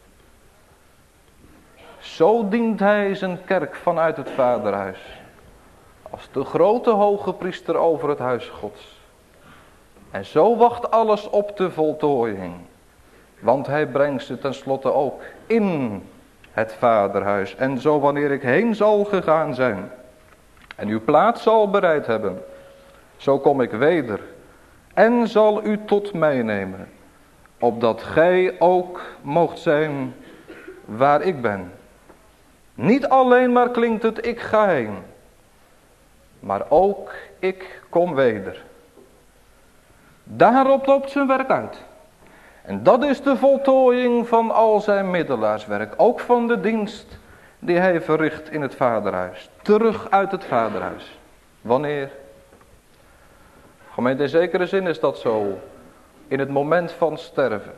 Zo dient hij zijn kerk vanuit het vaderhuis. Als de grote hoge priester over het huis Gods. En zo wacht alles op de voltooiing. Want hij brengt ze tenslotte ook in het vaderhuis. En zo wanneer ik heen zal gegaan zijn. En uw plaats zal bereid hebben. Zo kom ik weder. En zal u tot mij nemen. Opdat gij ook moogt zijn waar ik ben. Niet alleen maar klinkt het ik ga heen. Maar ook ik kom weder. Daarop loopt zijn werk uit. En dat is de voltooiing van al zijn middelaarswerk. Ook van de dienst die hij verricht in het vaderhuis. Terug uit het vaderhuis. Wanneer? Gemeente, in zekere zin is dat zo. In het moment van sterven.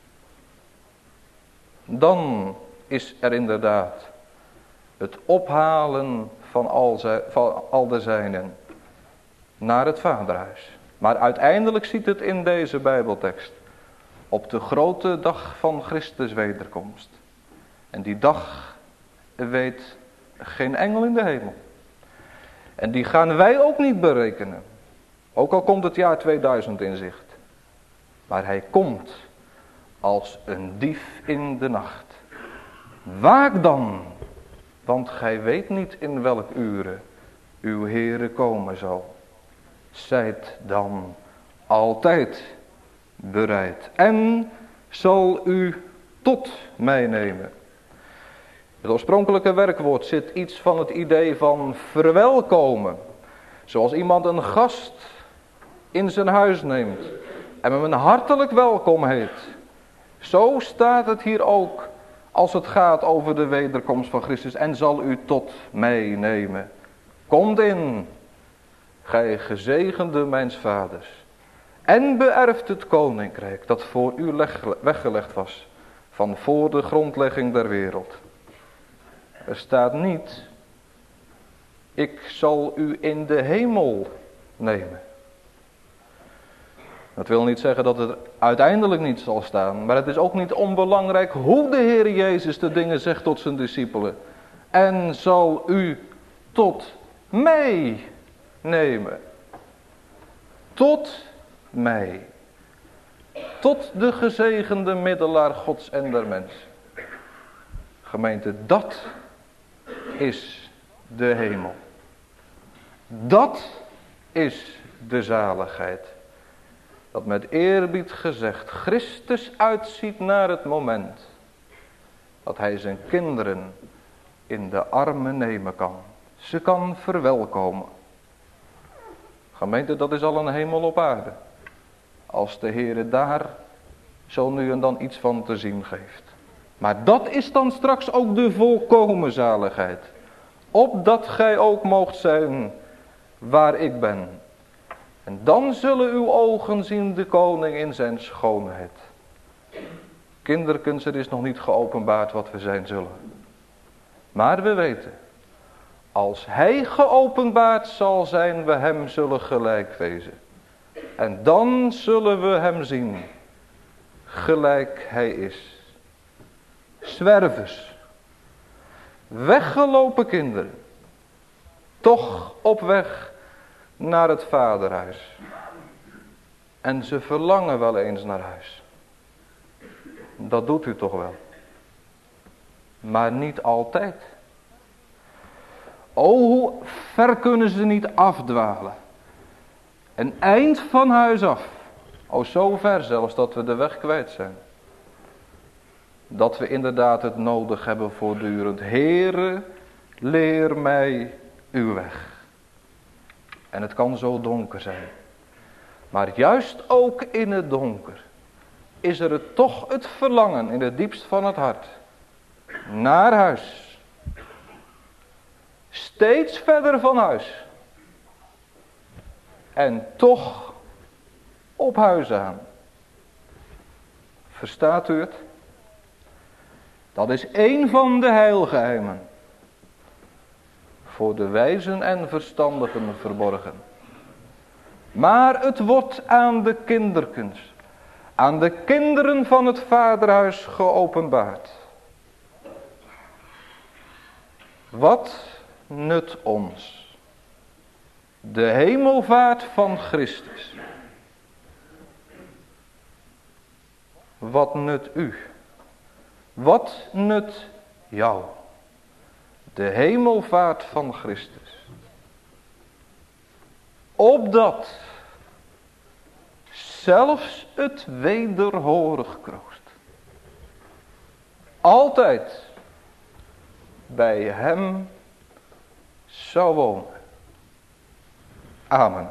Dan is er inderdaad het ophalen van al, zijn, van al de zijnen naar het vaderhuis. Maar uiteindelijk ziet het in deze Bijbeltekst op de grote dag van Christus wederkomst. En die dag weet geen engel in de hemel. En die gaan wij ook niet berekenen. Ook al komt het jaar tweeduizend in zicht. Maar hij komt als een dief in de nacht. Waak dan, want gij weet niet in welk uren uw Heere komen zal. Zijt dan altijd bereid en zal u tot mij nemen. Het oorspronkelijke werkwoord zit iets van het idee van verwelkomen. Zoals iemand een gast in zijn huis neemt en hem een hartelijk welkom heet. Zo staat het hier ook als het gaat over de wederkomst van Christus. En zal u tot mij nemen. Komt in, gij gezegende mijns vaders, en beërft het koninkrijk dat voor u weggelegd was, van voor de grondlegging der wereld. Er staat niet, ik zal u in de hemel nemen. Dat wil niet zeggen dat het uiteindelijk niet zal staan, maar het is ook niet onbelangrijk hoe de Heer Jezus de dingen zegt tot zijn discipelen. En zal u tot mij nemen. Tot mij. Tot de gezegende middelaar Gods en der mens. Gemeente, dat is de hemel. Dat is de zaligheid. Dat met eerbied gezegd Christus uitziet naar het moment dat hij zijn kinderen in de armen nemen kan. Ze kan verwelkomen. Gemeente, dat is al een hemel op aarde. Als de Heere daar zo nu en dan iets van te zien geeft. Maar dat is dan straks ook de volkomen zaligheid. Opdat gij ook moogt zijn waar ik ben. En dan zullen uw ogen zien de koning in zijn schoonheid. Kinderkens, er is nog niet geopenbaard wat we zijn zullen. Maar we weten, als hij geopenbaard zal zijn, we hem zullen gelijk wezen. En dan zullen we hem zien, gelijk hij is. Zwervers, weggelopen kinderen, toch op weg naar het vaderhuis. En ze verlangen wel eens naar huis. Dat doet u toch wel. Maar niet altijd. O, hoe ver kunnen ze niet afdwalen. Een eind van huis af. O, zo ver zelfs dat we de weg kwijt zijn. Dat we inderdaad het nodig hebben voortdurend. Heere, leer mij uw weg. En het kan zo donker zijn. Maar juist ook in het donker is er het toch het verlangen in het diepst van het hart. Naar huis. Steeds verder van huis. En toch op huis aan. Verstaat u het? Dat is één van de heilgeheimen. Voor de wijzen en verstandigen verborgen. Maar het wordt aan de kinderkens, aan de kinderen van het vaderhuis geopenbaard. Wat nut ons de hemelvaart van Christus? Wat nut u? Wat nut jou? De hemelvaart van Christus. Opdat zelfs het wederhorig kroost altijd bij hem zou wonen. Amen.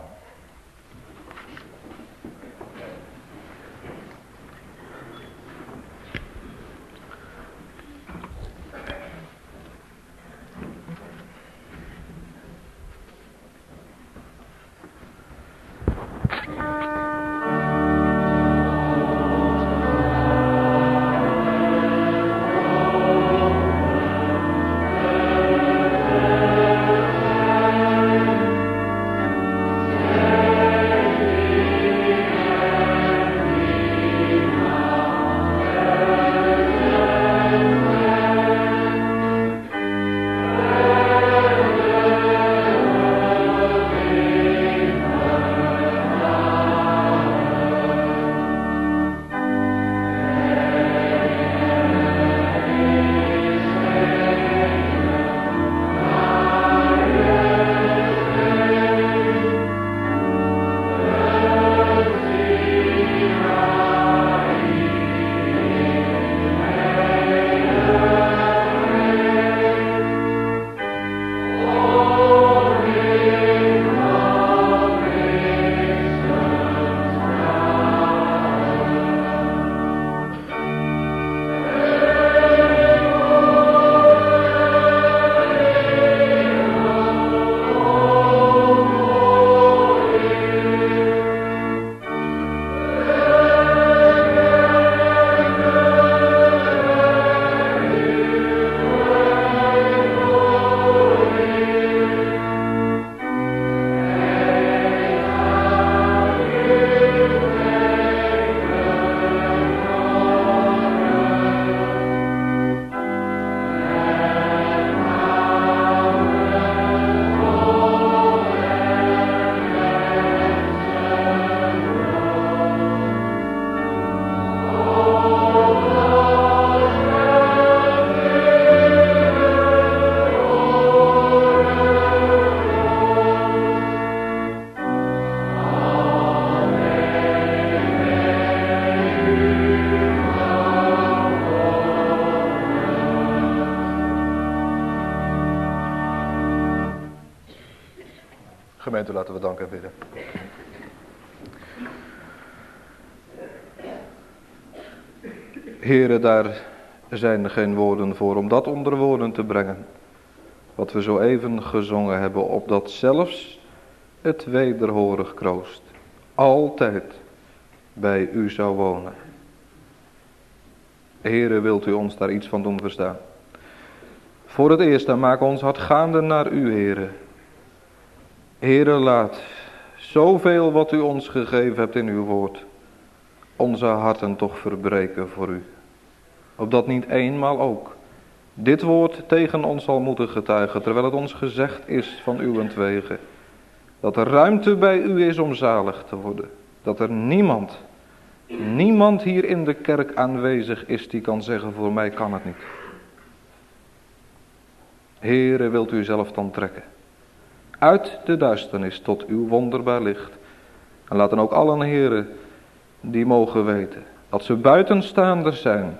Gemeente, laten we danken en bidden. Heere, daar zijn geen woorden voor om dat onder woorden te brengen. Wat we zo even gezongen hebben, opdat zelfs het wederhorig kroost altijd bij u zou wonen. Heere, wilt u ons daar iets van doen verstaan? Voor het eerst, dan maak ons hart gaande naar u, Heere. Heere, laat zoveel wat u ons gegeven hebt in uw woord, onze harten toch verbreken voor u. Opdat niet eenmaal ook dit woord tegen ons zal moeten getuigen, terwijl het ons gezegd is van uwentwege, dat er ruimte bij u is om zalig te worden. Dat er niemand, niemand hier in de kerk aanwezig is die kan zeggen, voor mij kan het niet. Heere, wilt u zelf dan trekken uit de duisternis tot uw wonderbaar licht. En laten ook allen, Heere, die mogen weten dat ze buitenstaanders zijn.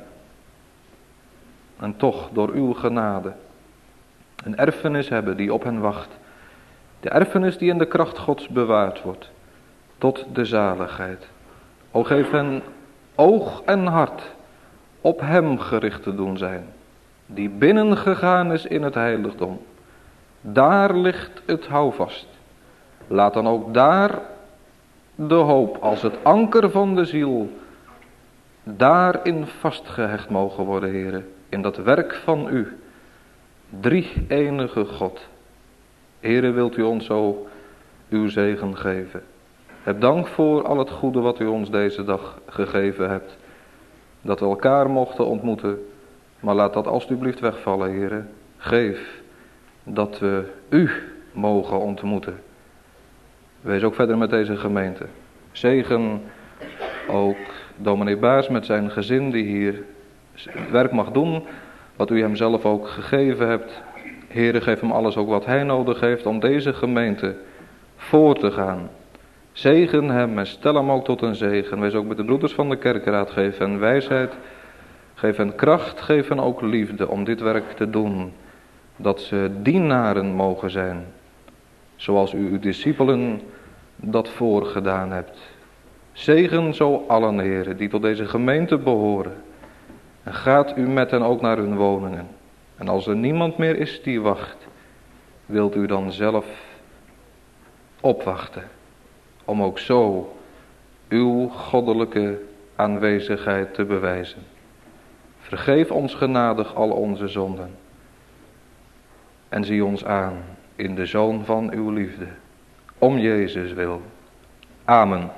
En toch door uw genade een erfenis hebben die op hen wacht. De erfenis die in de kracht Gods bewaard wordt tot de zaligheid. O geef hen oog en hart op hem gericht te doen zijn, die binnengegaan is in het heiligdom. Daar ligt het houvast. Laat dan ook daar de hoop als het anker van de ziel daarin vastgehecht mogen worden, Heere. In dat werk van u, drie enige God. Heere, wilt u ons zo uw zegen geven. Heb dank voor al het goede wat u ons deze dag gegeven hebt. Dat we elkaar mochten ontmoeten. Maar laat dat alstublieft wegvallen, Heere. Geef dat we u mogen ontmoeten. Wees ook verder met deze gemeente. Zegen ook dominee Baars met zijn gezin die hier het werk mag doen. Wat u hem zelf ook gegeven hebt. Heere, geef hem alles ook wat hij nodig heeft om deze gemeente voor te gaan. Zegen hem en stel hem ook tot een zegen. Wees ook met de broeders van de kerkraad. Geef hen wijsheid. Geef hen kracht. Geef hen ook liefde om dit werk te doen. Dat ze dienaren mogen zijn. Zoals u uw discipelen dat voorgedaan hebt. Zegen zo allen, Heere, die tot deze gemeente behoren. En gaat u met hen ook naar hun woningen. En als er niemand meer is die wacht, wilt u dan zelf opwachten. Om ook zo uw goddelijke aanwezigheid te bewijzen. Vergeef ons genadig al onze zonden. En zie ons aan in de Zoon van uw liefde. Om Jezus wil. Amen.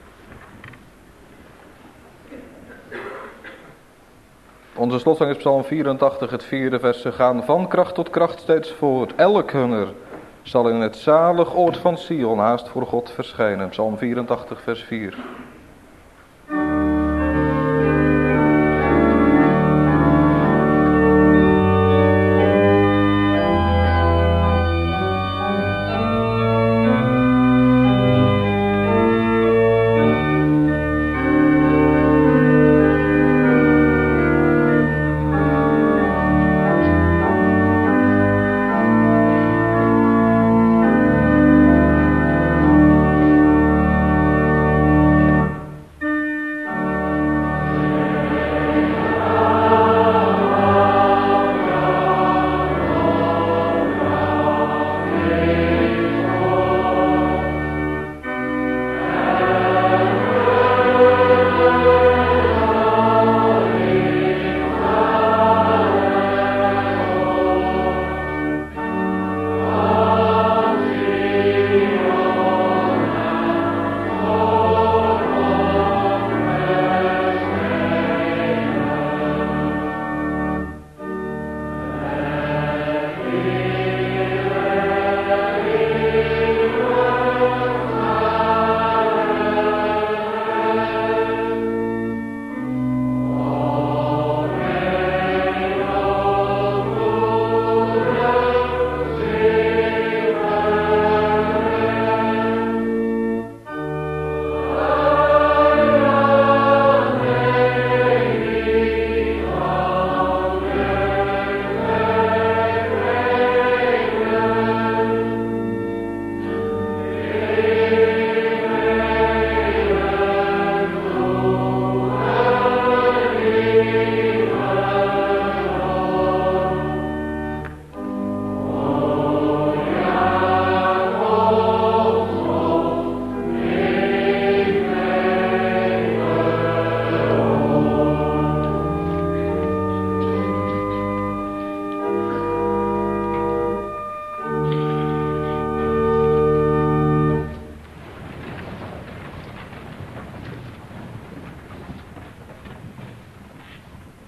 Onze slotzang is Psalm vierentachtig, het vierde vers. Ze gaan van kracht tot kracht steeds voort. Elk hunner zal in het zalig oord van Sion haast voor God verschijnen. Psalm vierentachtig, vers vier.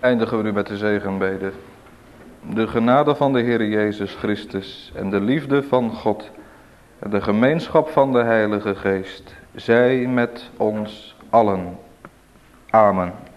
Eindigen we nu met de zegenbede. De genade van de Heer Jezus Christus en de liefde van God en de gemeenschap van de Heilige Geest zij met ons allen. Amen.